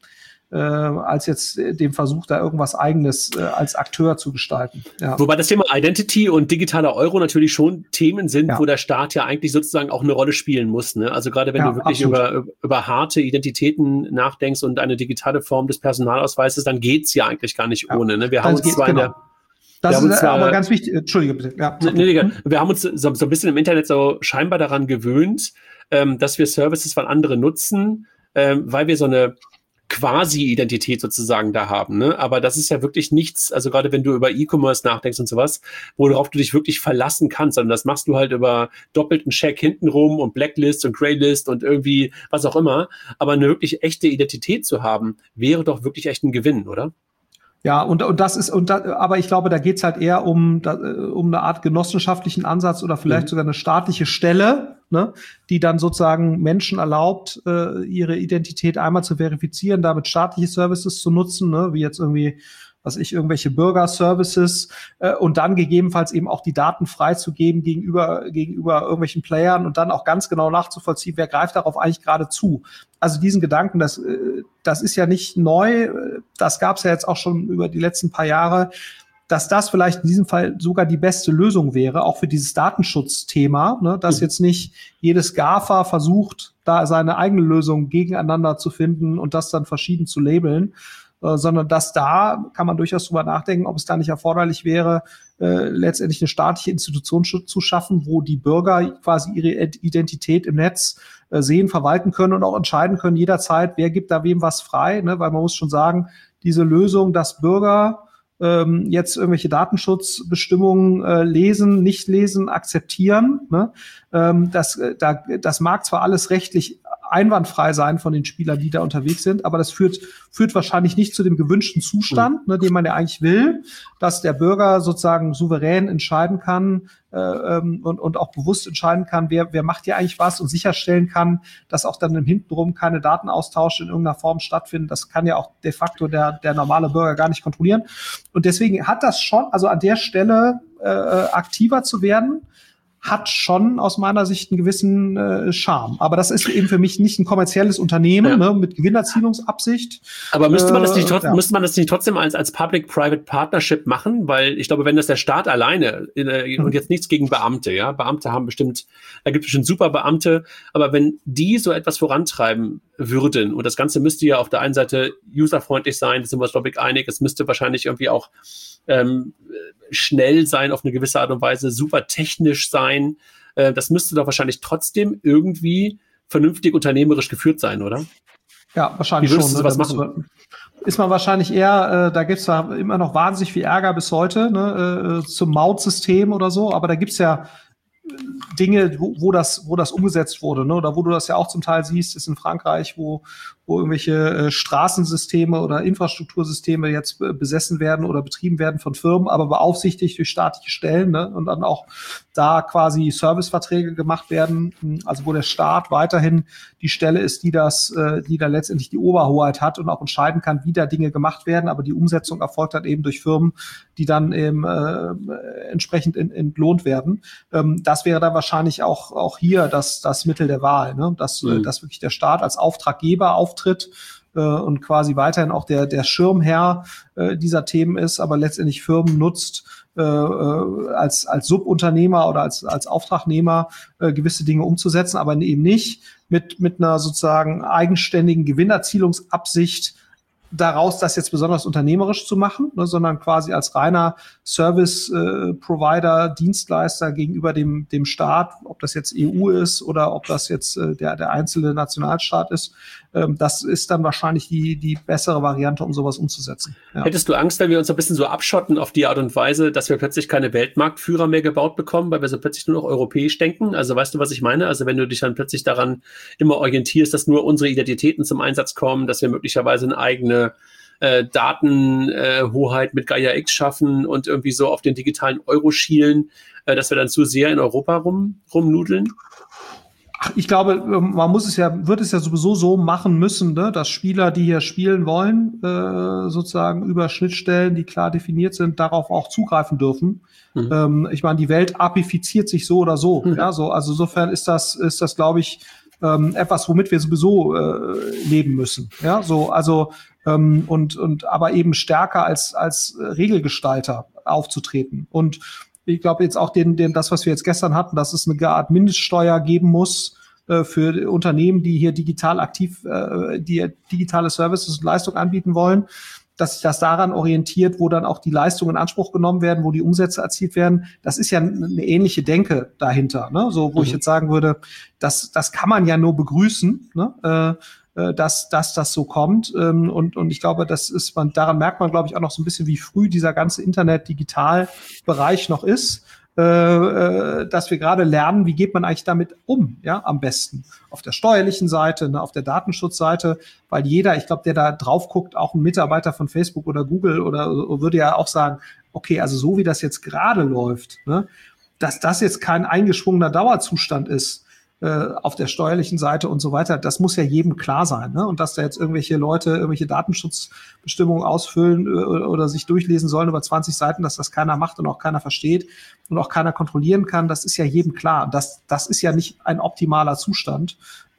als jetzt dem Versuch, da irgendwas Eigenes als Akteur zu gestalten. Ja. Wobei das Thema Identity und digitaler Euro natürlich schon Themen sind, wo der Staat ja eigentlich sozusagen auch eine Rolle spielen muss, ne? Also gerade wenn du wirklich über harte Identitäten nachdenkst und eine digitale Form des Personalausweises, dann geht's ja eigentlich gar nicht ohne. Ne? Wir haben uns zwar das ist aber ganz wichtig. Entschuldige bitte. Ja. Wir haben uns so ein bisschen im Internet so scheinbar daran gewöhnt, dass wir Services von anderen nutzen, weil wir so eine Quasi-Identität sozusagen da haben, ne? Aber das ist ja wirklich nichts, also gerade wenn du über E-Commerce nachdenkst und sowas, worauf du dich wirklich verlassen kannst, sondern das machst du halt über doppelten Check hintenrum und Blacklist und Greylist und irgendwie was auch immer. Aber eine wirklich echte Identität zu haben, wäre doch wirklich echt ein Gewinn, oder? Ja, aber ich glaube, da geht's halt eher um eine Art genossenschaftlichen Ansatz oder vielleicht sogar eine staatliche Stelle, ne, die dann sozusagen Menschen erlaubt, ihre Identität einmal zu verifizieren, damit staatliche Services zu nutzen, ne, wie jetzt irgendwie, irgendwelche Bürgerservices, und dann gegebenenfalls eben auch die Daten freizugeben gegenüber irgendwelchen Playern und dann auch ganz genau nachzuvollziehen, wer greift darauf eigentlich gerade zu. Also diesen Gedanken, das ist ja nicht neu, das gab es ja jetzt auch schon über die letzten paar Jahre, dass das vielleicht in diesem Fall sogar die beste Lösung wäre, auch für dieses Datenschutzthema, ne, dass jetzt nicht jedes GAFA versucht, da seine eigene Lösung gegeneinander zu finden und das dann verschieden zu labeln, sondern dass da kann man durchaus drüber nachdenken, ob es da nicht erforderlich wäre, letztendlich eine staatliche Institution zu schaffen, wo die Bürger quasi ihre Identität im Netz sehen, verwalten können und auch entscheiden können jederzeit, wer gibt da wem was frei, ne? Weil man muss schon sagen, diese Lösung, dass Bürger jetzt irgendwelche Datenschutzbestimmungen lesen, nicht lesen, akzeptieren. Ne? Das mag zwar alles rechtlich einwandfrei sein von den Spielern, die da unterwegs sind, aber das führt wahrscheinlich nicht zu dem gewünschten Zustand, ne, den man ja eigentlich will, dass der Bürger sozusagen souverän entscheiden kann und auch bewusst entscheiden kann, wer macht hier eigentlich was und sicherstellen kann, dass auch dann im Hintenrum keine Datenaustausche in irgendeiner Form stattfinden. Das kann ja auch de facto der normale Bürger gar nicht kontrollieren. Und deswegen hat das schon, also an der Stelle aktiver zu werden, hat schon aus meiner Sicht einen gewissen Charme. Aber das ist eben für mich nicht ein kommerzielles Unternehmen, ne, mit Gewinnerzielungsabsicht. Aber müsste man das nicht trotzdem als Public-Private Partnership machen? Weil ich glaube, wenn das der Staat alleine, und jetzt nichts gegen Beamte, ja, Beamte haben bestimmt, da gibt es bestimmt super Beamte, aber wenn die so etwas vorantreiben würden, und das Ganze müsste ja auf der einen Seite userfreundlich sein, da sind wir uns, glaube ich, einig, es müsste wahrscheinlich irgendwie auch schnell sein auf eine gewisse Art und Weise, super technisch sein. Das müsste doch wahrscheinlich trotzdem irgendwie vernünftig unternehmerisch geführt sein, oder? Ja, wahrscheinlich schon. Sowas machen? Ist man wahrscheinlich eher, da gibt's ja immer noch wahnsinnig viel Ärger bis heute, ne, zum Mautsystem oder so, aber da gibt's ja Dinge, wo das umgesetzt wurde, ne? Oder wo du das ja auch zum Teil siehst, ist in Frankreich, wo irgendwelche Straßensysteme oder Infrastruktursysteme jetzt besessen werden oder betrieben werden von Firmen, aber beaufsichtigt durch staatliche Stellen, ne? Und dann auch da quasi Serviceverträge gemacht werden, also wo der Staat weiterhin die Stelle ist, die da letztendlich die Oberhoheit hat und auch entscheiden kann, wie da Dinge gemacht werden, aber die Umsetzung erfolgt dann eben durch Firmen, die dann eben entsprechend entlohnt werden. Das wäre dann wahrscheinlich auch hier das Mittel der Wahl, ne? Dass wirklich der Staat als Auftraggeber auftritt und quasi weiterhin auch der Schirmherr dieser Themen ist, aber letztendlich Firmen nutzt, als Subunternehmer oder als Auftragnehmer gewisse Dinge umzusetzen, aber eben nicht mit einer sozusagen eigenständigen Gewinnerzielungsabsicht daraus, das jetzt besonders unternehmerisch zu machen, ne, sondern quasi als reiner Service-Provider, Dienstleister gegenüber dem Staat, ob das jetzt EU ist oder ob das jetzt der einzelne Nationalstaat ist. Das ist dann wahrscheinlich die bessere Variante, um sowas umzusetzen. Ja. Hättest du Angst, wenn wir uns ein bisschen so abschotten auf die Art und Weise, dass wir plötzlich keine Weltmarktführer mehr gebaut bekommen, weil wir so plötzlich nur noch europäisch denken? Also weißt du, was ich meine? Also wenn du dich dann plötzlich daran immer orientierst, dass nur unsere Identitäten zum Einsatz kommen, dass wir möglicherweise eine eigene Datenhoheit mit Gaia X schaffen und irgendwie so auf den digitalen Euro schielen, dass wir dann zu sehr in Europa rumnudeln? Ich glaube, man wird es ja sowieso so machen müssen, ne, dass Spieler, die hier spielen wollen, sozusagen über Schnittstellen, die klar definiert sind, darauf auch zugreifen dürfen. Ich meine, die Welt apifiziert sich so oder so. Ja, so, also insofern ist das, glaube ich, etwas, womit wir sowieso leben müssen. Ja, so, also aber eben stärker als Regelgestalter aufzutreten. Und ich glaube jetzt auch das, was wir jetzt gestern hatten, dass es eine Art Mindeststeuer geben muss für Unternehmen, die hier digital aktiv, die digitale Services und Leistungen anbieten wollen, dass sich das daran orientiert, wo dann auch die Leistungen in Anspruch genommen werden, wo die Umsätze erzielt werden. Das ist ja eine ähnliche Denke dahinter, ne? So, wo ich jetzt sagen würde, das kann man ja nur begrüßen, ne? Dass das so kommt. Und ich glaube, daran merkt man, glaube ich, auch noch so ein bisschen, wie früh dieser ganze Internet-Digital-Bereich noch ist, dass wir gerade lernen, wie geht man eigentlich damit um, ja, am besten. Auf der steuerlichen Seite, ne, auf der Datenschutzseite, weil jeder, ich glaube, der da drauf guckt, auch ein Mitarbeiter von Facebook oder Google oder würde ja auch sagen, okay, also so wie das jetzt gerade läuft, ne, dass das jetzt kein eingeschwungener Dauerzustand ist, auf der steuerlichen Seite und so weiter, das muss ja jedem klar sein, ne? Und dass da jetzt irgendwelche Leute irgendwelche Datenschutzbestimmungen ausfüllen oder sich durchlesen sollen über 20 Seiten, dass das keiner macht und auch keiner versteht und auch keiner kontrollieren kann, das ist ja jedem klar. Das ist ja nicht ein optimaler Zustand.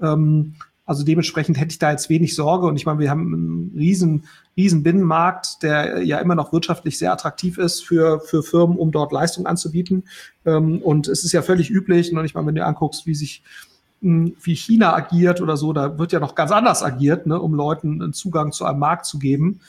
Also dementsprechend hätte ich da jetzt wenig Sorge. Und ich meine, wir haben einen riesen Binnenmarkt, der ja immer noch wirtschaftlich sehr attraktiv ist für Firmen, um dort Leistung anzubieten. Und es ist ja völlig üblich. Und ich meine, wenn du anguckst, wie China agiert oder so, da wird ja noch ganz anders agiert, ne, um Leuten einen Zugang zu einem Markt zu geben.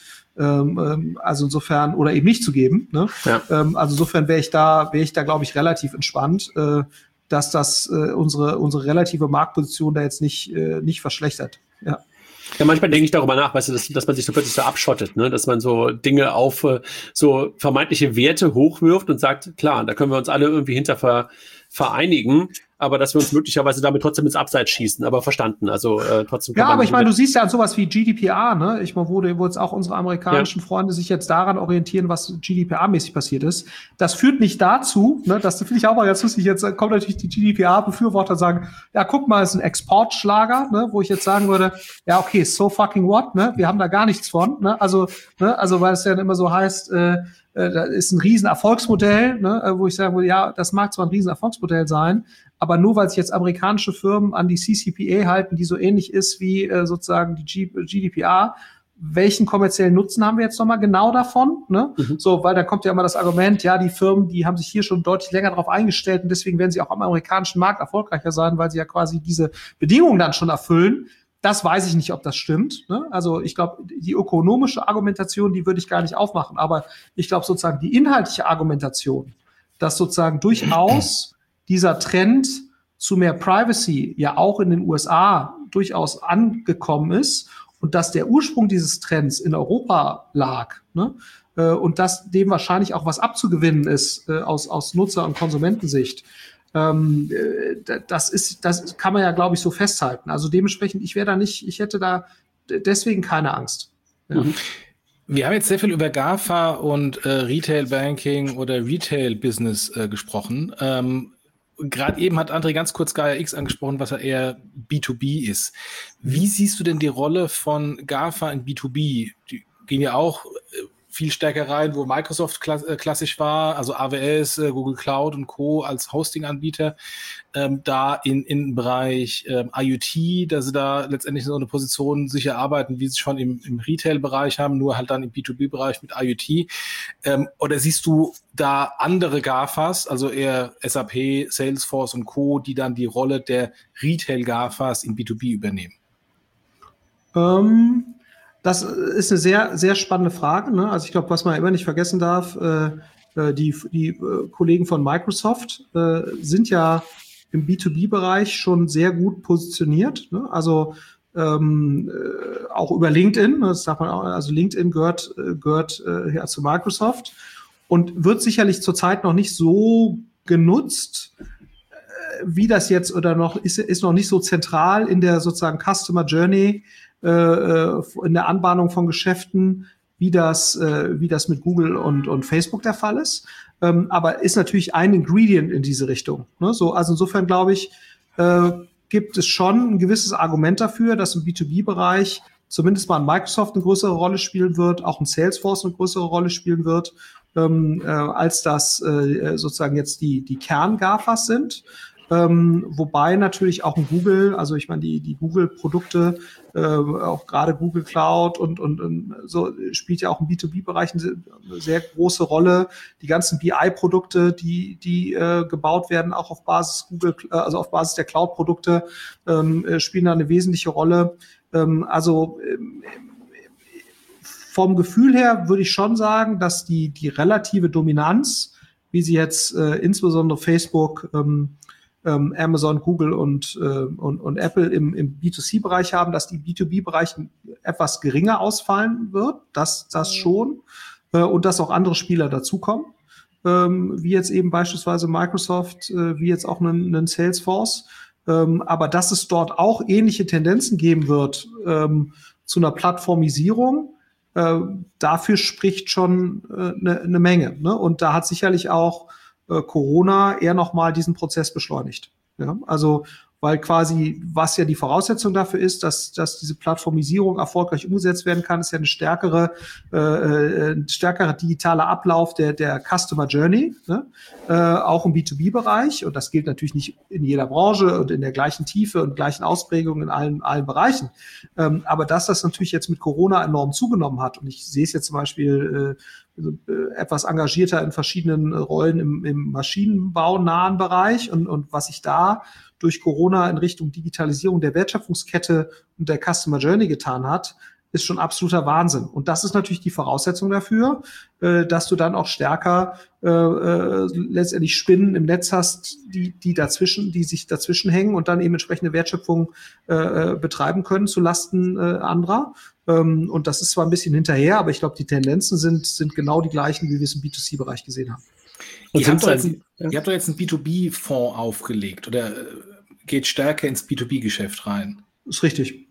Also insofern, oder eben nicht zu geben. Ne? Ja. Also insofern wäre ich da, glaube ich, relativ entspannt, dass das unsere relative Marktposition da jetzt nicht verschlechtert. Ja. Ja, manchmal denke ich darüber nach, weißt du, dass man sich so plötzlich so abschottet, ne? Dass man so Dinge auf so vermeintliche Werte hochwirft und sagt, klar, da können wir uns alle irgendwie hinter vereinigen, aber dass wir uns möglicherweise damit trotzdem ins Abseits schießen, aber verstanden. Also trotzdem. Ja, aber ich meine, du siehst ja an sowas wie GDPR, ne? Ich meine, wo jetzt auch unsere amerikanischen Freunde sich jetzt daran orientieren, was GDPR-mäßig passiert ist. Das führt nicht dazu, ne? Das finde ich auch mal ganz lustig. Jetzt kommen natürlich die GDPR-Befürworter und sagen, ja, guck mal, ist ein Exportschlager, ne? Wo ich jetzt sagen würde, ja, okay, so fucking what, ne? Wir haben da gar nichts von, ne? Also, weil es ja immer so heißt, da ist ein Riesenerfolgsmodell, ne? Wo ich sagen würde, ja, das mag zwar ein Riesenerfolgsmodell sein, aber nur weil sich jetzt amerikanische Firmen an die CCPA halten, die so ähnlich ist wie sozusagen die GDPR, welchen kommerziellen Nutzen haben wir jetzt nochmal genau davon? Ne? So, weil da kommt ja immer das Argument, ja, die Firmen, die haben sich hier schon deutlich länger darauf eingestellt und deswegen werden sie auch am amerikanischen Markt erfolgreicher sein, weil sie ja quasi diese Bedingungen dann schon erfüllen. Das weiß ich nicht, ob das stimmt. Ne? Also ich glaube, die ökonomische Argumentation, die würde ich gar nicht aufmachen. Aber ich glaube sozusagen die inhaltliche Argumentation, dass sozusagen durchaus dieser Trend zu mehr Privacy ja auch in den USA durchaus angekommen ist und dass der Ursprung dieses Trends in Europa lag, ne? Und dass dem wahrscheinlich auch was abzugewinnen ist aus Nutzer- und Konsumentensicht. Das kann man ja, glaube ich, so festhalten. Also dementsprechend, ich hätte da deswegen keine Angst. Ja. Wir haben jetzt sehr viel über GAFA und Retail-Banking oder Retail-Business gesprochen. Gerade eben hat André ganz kurz Gaia X angesprochen, was ja eher B2B ist. Wie siehst du denn die Rolle von GAFA in B2B? Die gehen ja auch viel stärker rein, wo Microsoft klassisch war, also AWS, Google Cloud und Co. als Hosting-Anbieter, da in den Bereich IoT, dass sie da letztendlich so eine Position sicher arbeiten, wie sie schon im Retail-Bereich haben, nur halt dann im B2B-Bereich mit IoT. Oder siehst du da andere GAFAs, also eher SAP, Salesforce und Co., die dann die Rolle der Retail-GAFAs im B2B übernehmen? Das ist eine sehr, sehr spannende Frage, ne? Also ich glaube, was man immer nicht vergessen darf, die Kollegen von Microsoft sind ja im B2B-Bereich schon sehr gut positioniert, ne? Also auch über LinkedIn, das sagt man auch, also LinkedIn gehört ja zu Microsoft und wird sicherlich zurzeit noch nicht so genutzt, wie das jetzt oder noch ist noch nicht so zentral in der sozusagen Customer Journey, in der Anbahnung von Geschäften, wie das mit Google und Facebook der Fall ist. Aber ist natürlich ein Ingredient in diese Richtung. Ne? So, also insofern glaube ich, gibt es schon ein gewisses Argument dafür, dass im B2B-Bereich zumindest mal ein Microsoft eine größere Rolle spielen wird, auch ein Salesforce eine größere Rolle spielen wird, als das sozusagen jetzt die Kern-GAFAs sind. Wobei natürlich auch ein Google, also ich meine, die Google-Produkte, auch gerade Google Cloud und so spielt ja auch im B2B-Bereich eine sehr große Rolle. Die ganzen BI-Produkte, die gebaut werden, auch auf Basis Google, also auf Basis der Cloud-Produkte, spielen da eine wesentliche Rolle. Vom Gefühl her würde ich schon sagen, dass die relative Dominanz, wie sie jetzt insbesondere Facebook, Amazon, Google und Apple im B2C-Bereich haben, dass die B2B-Bereich etwas geringer ausfallen wird, das schon, und dass auch andere Spieler dazukommen, wie jetzt eben beispielsweise Microsoft, wie jetzt auch einen Salesforce, aber dass es dort auch ähnliche Tendenzen geben wird zu einer Plattformisierung, dafür spricht schon eine Menge, ne? Und da hat sicherlich auch Corona eher nochmal diesen Prozess beschleunigt. Ja? Also, weil quasi, was ja die Voraussetzung dafür ist, dass diese Plattformisierung erfolgreich umgesetzt werden kann, ist ja ein stärkerer digitaler Ablauf der Customer Journey, ne? Auch im B2B-Bereich. Und das gilt natürlich nicht in jeder Branche und in der gleichen Tiefe und gleichen Ausprägung in allen Bereichen. Aber dass das natürlich jetzt mit Corona enorm zugenommen hat, und ich sehe es jetzt zum Beispiel etwas engagierter in verschiedenen Rollen im Maschinenbau-nahen Bereich und was sich da durch Corona in Richtung Digitalisierung der Wertschöpfungskette und der Customer Journey getan hat, ist schon absoluter Wahnsinn. Und das ist natürlich die Voraussetzung dafür, dass du dann auch stärker letztendlich Spinnen im Netz hast, die sich dazwischen hängen und dann eben entsprechende Wertschöpfung betreiben können zu Lasten anderer. Und das ist zwar ein bisschen hinterher, aber ich glaube, die Tendenzen sind genau die gleichen, wie wir es im B2C-Bereich gesehen haben. Und ihr habt doch jetzt einen B2B-Fonds aufgelegt oder geht stärker ins B2B-Geschäft rein. Ist richtig.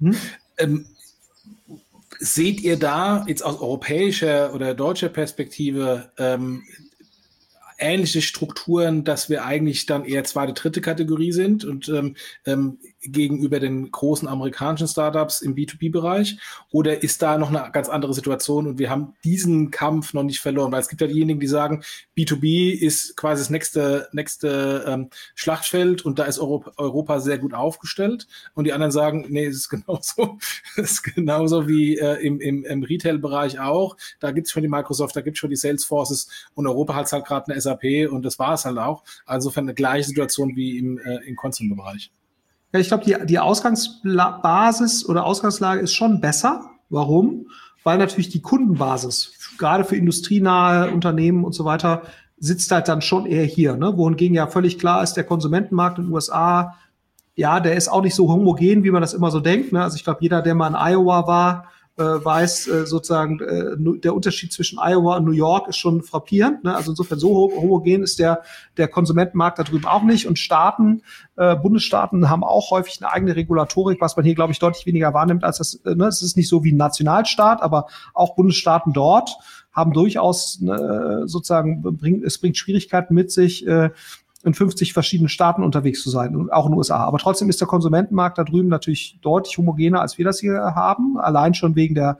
Seht ihr da jetzt aus europäischer oder deutscher Perspektive ähnliche Strukturen, dass wir eigentlich dann eher zweite, dritte Kategorie sind und gegenüber den großen amerikanischen Startups im B2B-Bereich? Oder ist da noch eine ganz andere Situation und wir haben diesen Kampf noch nicht verloren? Weil es gibt ja diejenigen, die sagen, B2B ist quasi das nächste Schlachtfeld und da ist Europa sehr gut aufgestellt. Und die anderen sagen, nee, es ist genauso wie im Retail-Bereich auch. Da gibt es schon die Microsoft, da gibt es schon die Salesforces und Europa hat halt gerade eine SAP und das war es halt auch. Also insofern eine gleiche Situation wie im Consumer-Bereich. Ja, ich glaube, die Ausgangsbasis oder Ausgangslage ist schon besser. Warum? Weil natürlich die Kundenbasis, gerade für industrienahe Unternehmen und so weiter, sitzt halt dann schon eher hier. Ne? Wohingegen ja völlig klar ist, der Konsumentenmarkt in den USA, ja, der ist auch nicht so homogen, wie man das immer so denkt. Ne? Also ich glaube, jeder, der mal in Iowa war, weiß sozusagen, der Unterschied zwischen Iowa und New York ist schon frappierend. Ne? Also insofern so homogen ist der Konsumentenmarkt da drüben auch nicht. Und Bundesstaaten haben auch häufig eine eigene Regulatorik, was man hier, glaube ich, deutlich weniger wahrnimmt als das. Ne? Es ist nicht so wie ein Nationalstaat, aber auch Bundesstaaten dort haben durchaus sozusagen, es bringt Schwierigkeiten mit sich, in 50 verschiedenen Staaten unterwegs zu sein, und auch in den USA. Aber trotzdem ist der Konsumentenmarkt da drüben natürlich deutlich homogener, als wir das hier haben. Allein schon wegen der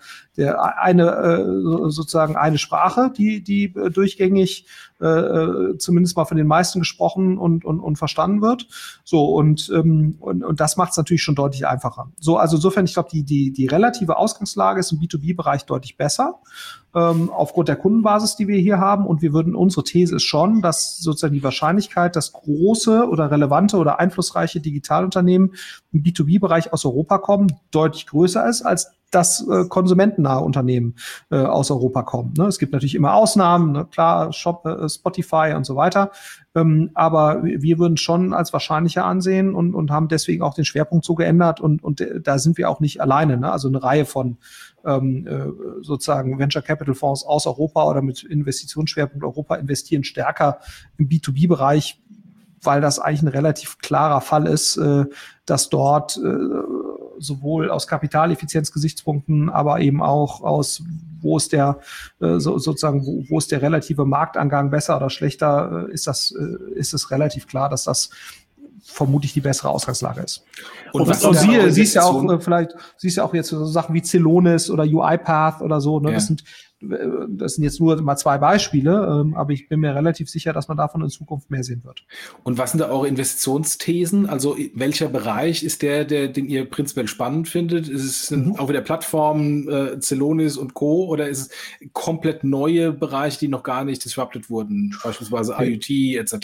eine Sprache, die durchgängig zumindest mal von den meisten gesprochen und verstanden wird. So, und das macht es natürlich schon deutlich einfacher. So, also insofern, ich glaube, die relative Ausgangslage ist im B2B-Bereich deutlich besser, aufgrund der Kundenbasis, die wir hier haben. Und unsere These ist schon, dass sozusagen die Wahrscheinlichkeit, dass große oder relevante oder einflussreiche Digitalunternehmen im B2B-Bereich aus Europa kommen, deutlich größer ist, als dass konsumentennahe Unternehmen aus Europa kommen. Ne? Es gibt natürlich immer Ausnahmen, ne? Klar, Spotify und so weiter. Aber wir würden schon als wahrscheinlicher ansehen und haben deswegen auch den Schwerpunkt so geändert. Und da sind wir auch nicht alleine. Ne? Also eine Reihe von sozusagen Venture Capital Fonds aus Europa oder mit Investitionsschwerpunkt Europa investieren stärker im B2B-Bereich, weil das eigentlich ein relativ klarer Fall ist, dass dort sowohl aus Kapitaleffizienzgesichtspunkten, aber eben auch aus, wo ist der relative Marktangang besser oder schlechter, ist es relativ klar, dass das vermutlich die bessere Ausgangslage ist. Und siehst ja auch jetzt so Sachen wie Celonis oder UiPath oder so, ne? Ja. Das sind jetzt nur mal 2 Beispiele, aber ich bin mir relativ sicher, dass man davon in Zukunft mehr sehen wird. Und was sind da eure Investitionsthesen? Also welcher Bereich ist den ihr prinzipiell spannend findet? Ist es auch wieder Plattformen, Celonis und Co. oder ist es komplett neue Bereiche, die noch gar nicht disrupted wurden, beispielsweise IoT etc.?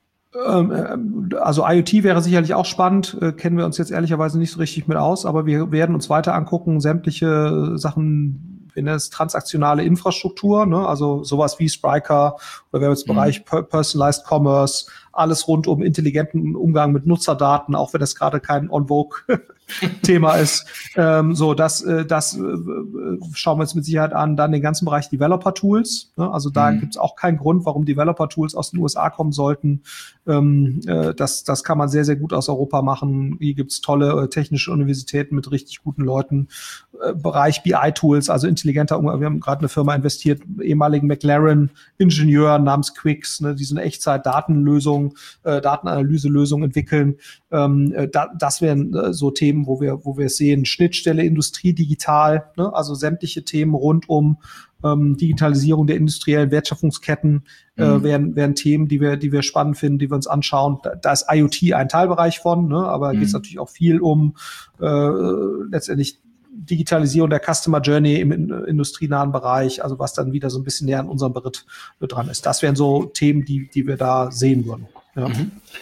Also IoT wäre sicherlich auch spannend, kennen wir uns jetzt ehrlicherweise nicht so richtig mit aus, aber wir werden uns weiter angucken, sämtliche Sachen, in der transaktionale Infrastruktur, ne? Also sowas wie Spryker oder wir haben jetzt Bereich Personalized Commerce, alles rund um intelligenten Umgang mit Nutzerdaten, auch wenn das gerade kein On-Vogue-Thema ist. Das schauen wir uns mit Sicherheit an. Dann den ganzen Bereich Developer-Tools. Ne? Also da gibt es auch keinen Grund, warum Developer-Tools aus den USA kommen sollten. Das kann man sehr, sehr gut aus Europa machen. Hier gibt es tolle technische Universitäten mit richtig guten Leuten. Bereich BI-Tools, also intelligenter Umgang. Wir haben gerade eine Firma investiert, ehemaligen McLaren-Ingenieur namens Quix, ne? Die so eine Echtzeit-Datenlösung, Datenanalyselösung entwickeln. Das wären so Themen, wo wir sehen, Schnittstelle Industrie digital, ne? Also sämtliche Themen rund um Digitalisierung der industriellen Wertschöpfungsketten wären Themen, die wir spannend finden, die wir uns anschauen. Da ist IoT ein Teilbereich von, ne? Aber geht es natürlich auch viel um letztendlich Digitalisierung der Customer Journey im industrienahen Bereich, also was dann wieder so ein bisschen näher an unserem Beritt dran ist. Das wären so Themen, die wir da sehen würden. Ja.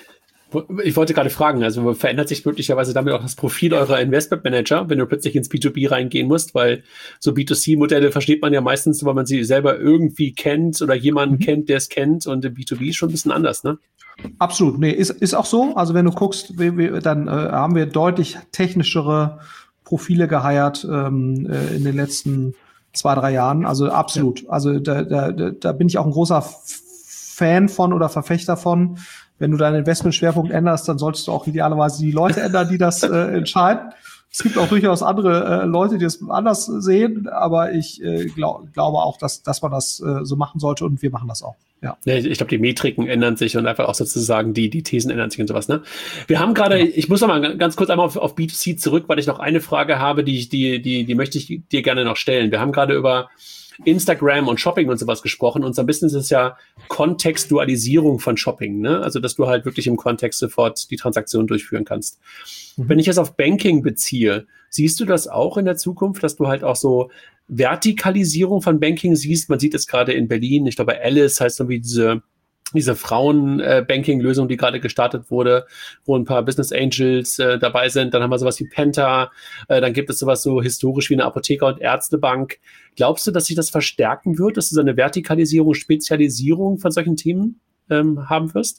Ich wollte gerade fragen, also verändert sich möglicherweise damit auch das Profil eurer Investmentmanager, wenn du plötzlich ins B2B reingehen musst, weil so B2C-Modelle versteht man ja meistens, weil man sie selber irgendwie kennt oder jemanden kennt, der es kennt, und im B2B ist schon ein bisschen anders, ne? Absolut, nee, ist auch so. Also wenn du guckst, dann haben wir deutlich technischere Profile geheiert in den letzten 2-3 Jahren. Also absolut. Ja. Also da bin ich auch ein großer Fan von oder Verfechter von. Wenn du deinen Investmentschwerpunkt änderst, dann solltest du auch idealerweise die Leute ändern, die das entscheiden. Es gibt auch durchaus andere Leute, die es anders sehen, aber ich glaube auch, dass man das so machen sollte, und wir machen das auch. Ja. Ich glaube, die Metriken ändern sich und einfach auch sozusagen die Thesen ändern sich und sowas. Ne? Wir haben gerade, ich muss noch mal ganz kurz einmal auf B2C zurück, weil ich noch eine Frage habe, die möchte ich dir gerne noch stellen. Wir haben gerade über Instagram und Shopping und sowas gesprochen. Unser Business ist ja Kontextualisierung von Shopping, ne? Also, dass du halt wirklich im Kontext sofort die Transaktion durchführen kannst. Wenn ich es auf Banking beziehe, siehst du das auch in der Zukunft, dass du halt auch so Vertikalisierung von Banking siehst? Man sieht es gerade in Berlin. Ich glaube, Alice heißt irgendwie diese Frauen-Banking-Lösung, die gerade gestartet wurde, wo ein paar Business Angels dabei sind. Dann haben wir sowas wie Penta. Dann gibt es sowas so historisch wie eine Apotheker- und Ärztebank. Glaubst du, dass sich das verstärken wird, dass du so eine Vertikalisierung, Spezialisierung von solchen Themen haben wirst?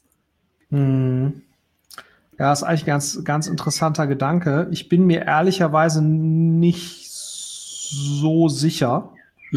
Ja, ist eigentlich ganz, ganz interessanter Gedanke. Ich bin mir ehrlicherweise nicht so sicher,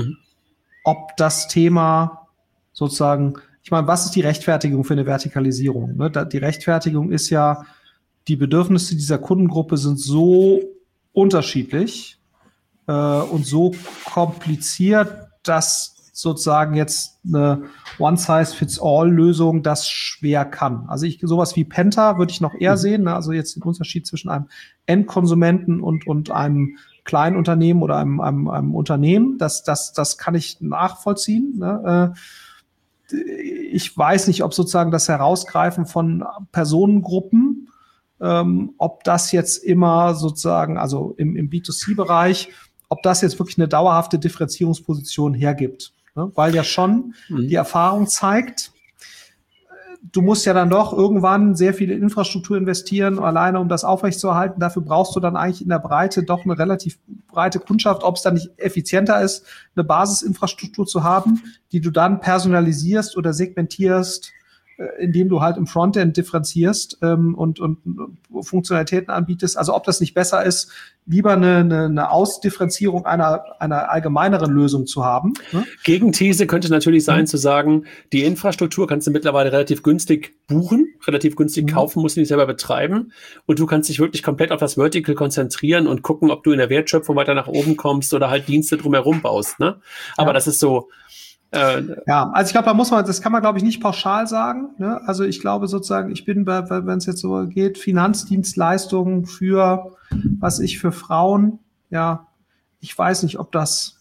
ob das Thema sozusagen, ich meine, was ist die Rechtfertigung für eine Vertikalisierung? Ne? Die Rechtfertigung ist ja, die Bedürfnisse dieser Kundengruppe sind so unterschiedlich und so kompliziert, dass sozusagen jetzt eine One-Size-Fits-All-Lösung das schwer kann. Also sowas wie Penta würde ich noch eher sehen, ne? Also jetzt den Unterschied zwischen einem Endkonsumenten und einem kleinen Unternehmen oder einem Unternehmen, das kann ich nachvollziehen, ne? Ich weiß nicht, ob sozusagen das Herausgreifen von Personengruppen, ob das jetzt immer sozusagen, also im B2C-Bereich, ob das jetzt wirklich eine dauerhafte Differenzierungsposition hergibt. Ne? Weil ja schon die Erfahrung zeigt, du musst ja dann doch irgendwann sehr viel in Infrastruktur investieren, alleine um das aufrechtzuerhalten. Dafür brauchst du dann eigentlich in der Breite doch eine relativ breite Kundschaft, ob es dann nicht effizienter ist, eine Basisinfrastruktur zu haben, die du dann personalisierst oder segmentierst, indem du halt im Frontend differenzierst und Funktionalitäten anbietest. Also ob das nicht besser ist, lieber eine Ausdifferenzierung einer allgemeineren Lösung zu haben. Ne? Gegenthese könnte natürlich sein, zu sagen, die Infrastruktur kannst du mittlerweile relativ günstig buchen, relativ günstig kaufen, musst du nicht selber betreiben, und du kannst dich wirklich komplett auf das Vertical konzentrieren und gucken, ob du in der Wertschöpfung weiter nach oben kommst oder halt Dienste drumherum baust. Ne? Aber das ist so. Ja, also ich glaube, das kann man, glaube ich, nicht pauschal sagen. Ne? Also ich glaube sozusagen, ich bin wenn es jetzt so geht, Finanzdienstleistungen für Frauen, ja, ich weiß nicht, ob das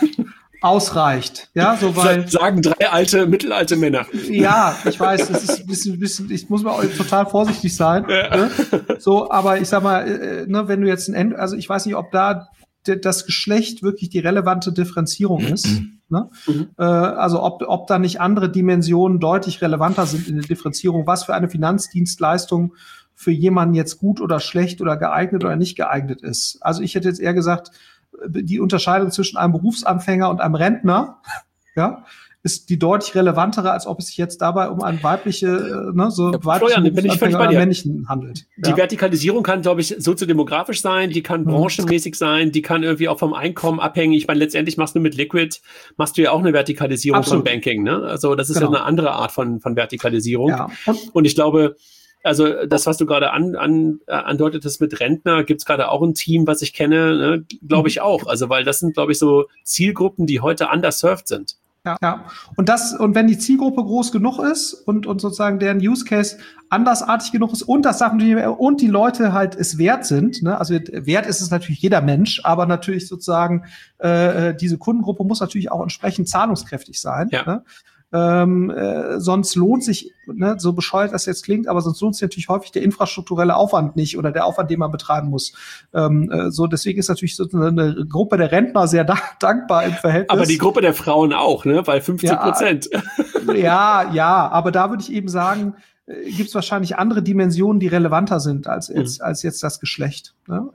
ausreicht. Ja, so weil sagen 3 mittelalte Männer. Ja, ich weiß, das ist ein bisschen, ich muss mal total vorsichtig sein. Ja. Ne? So, aber ich sag mal, ne, wenn du jetzt also ich weiß nicht, ob da das Geschlecht wirklich die relevante Differenzierung ist. Ne? Also ob da nicht andere Dimensionen deutlich relevanter sind in der Differenzierung, was für eine Finanzdienstleistung für jemanden jetzt gut oder schlecht oder geeignet oder nicht geeignet ist. Also ich hätte jetzt eher gesagt, die Unterscheidung zwischen einem Berufsanfänger und einem Rentner, ja, ist die deutlich relevantere, als ob es sich jetzt dabei um ein weibliche, Berufsanfänger oder männlichen handelt. Die Vertikalisierung kann, glaube ich, soziodemografisch sein, die kann branchenmäßig sein, die kann irgendwie auch vom Einkommen abhängen. Ich meine, letztendlich machst du mit Liquid, machst du ja auch eine Vertikalisierung von Banking, ne? Also das ist ja eine andere Art von Vertikalisierung. Ja. Und ich glaube, also das, was du gerade andeutetest mit Rentner, gibt's gerade auch ein Team, was ich kenne, ne? Glaube ich auch. Also weil das sind, glaube ich, so Zielgruppen, die heute underserved sind. Ja. Und wenn die Zielgruppe groß genug ist und sozusagen deren Use Case andersartig genug ist und und die Leute halt es wert sind, ne? Also wert ist es natürlich jeder Mensch, aber natürlich sozusagen diese Kundengruppe muss natürlich auch entsprechend zahlungskräftig sein. Ja. Ne? Sonst lohnt sich, ne, so bescheuert das jetzt klingt, aber sonst lohnt sich natürlich häufig der infrastrukturelle Aufwand nicht oder der Aufwand, den man betreiben muss. Deswegen ist natürlich so eine Gruppe der Rentner sehr dankbar im Verhältnis. Aber die Gruppe der Frauen auch, ne, weil 50%. Ja, aber da würde ich eben sagen, gibt es wahrscheinlich andere Dimensionen, die relevanter sind als jetzt das Geschlecht. Ne?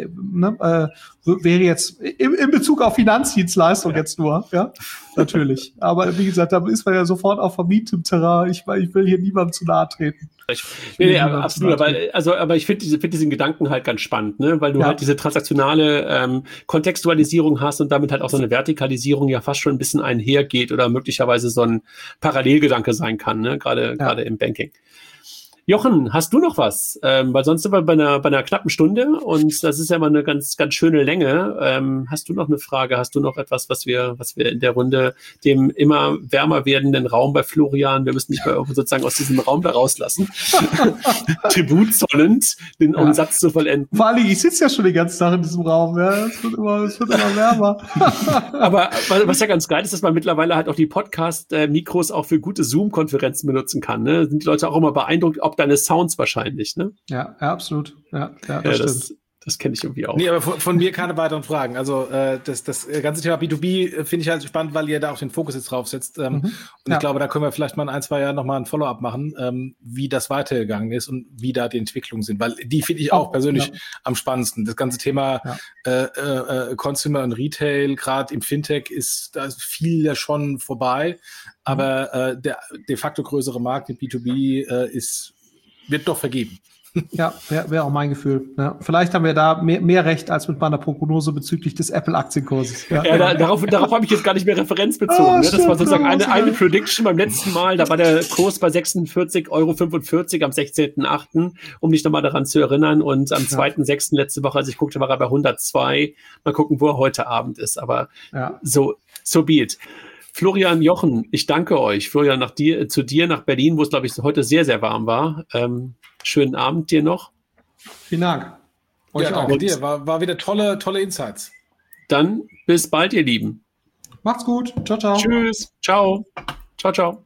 Wäre jetzt in Bezug auf Finanzdienstleistung jetzt nur, ja, natürlich. Aber wie gesagt, da ist man ja sofort auf vermietetem Terrain. Ich will hier niemandem zu nahe treten. Absolut, aber ich finde diesen Gedanken halt ganz spannend, ne? Weil du halt diese transaktionale Kontextualisierung hast und damit halt auch so eine Vertikalisierung ja fast schon ein bisschen einhergeht oder möglicherweise so ein Parallelgedanke sein kann, ne? Gerade im Banking. Jochen, hast du noch was? Weil sonst sind wir bei einer knappen Stunde und das ist ja mal eine ganz, ganz schöne Länge. Hast du noch eine Frage? Hast du noch etwas, was wir in der Runde dem immer wärmer werdenden Raum bei Florian, wir müssen dich mal sozusagen aus diesem Raum da rauslassen, Tribut zollend, den Umsatz zu vollenden? Vor allem, ich sitze ja schon den ganzen Tag in diesem Raum. Ja? Es wird immer wärmer. Aber was ja ganz geil ist, dass man mittlerweile halt auch die Podcast-Mikros auch für gute Zoom-Konferenzen benutzen kann. Ne? Sind die Leute auch immer beeindruckt, ob deine Sounds wahrscheinlich, ne? Ja, absolut. Ja, das stimmt. Das kenne ich irgendwie auch. Nee, aber von mir keine weiteren Fragen. Also das ganze Thema B2B finde ich halt spannend, weil ihr da auch den Fokus jetzt drauf setzt. Und ich glaube, da können wir vielleicht mal in 1-2 Jahren nochmal ein Follow-up machen, wie das weitergegangen ist und wie da die Entwicklungen sind. Weil die finde ich auch persönlich am spannendsten. Das ganze Thema Consumer und Retail, gerade im Fintech, da ist viel ja schon vorbei. Aber der de facto größere Markt mit B2B wird doch vergeben. Ja, wäre auch mein Gefühl. Ja. Vielleicht haben wir da mehr Recht als mit meiner Prognose bezüglich des Apple-Aktienkurses. Darauf habe ich jetzt gar nicht mehr Referenz bezogen. Ne? Das war sozusagen eine Prediction beim letzten Mal. Da war der Kurs bei 46,45 € am 16.8., um dich nochmal daran zu erinnern. Und am 2.6. letzte Woche, als ich guckte, war er bei 102. Mal gucken, wo er heute Abend ist. Aber so be it. Florian, Jochen, ich danke euch. Florian, zu dir nach Berlin, wo es, glaube ich, heute sehr, sehr warm war. Schönen Abend dir noch. Vielen Dank. Ja, danke dir. War wieder tolle Insights. Dann bis bald, ihr Lieben. Macht's gut. Ciao, ciao. Tschüss. Ciao. Ciao, ciao.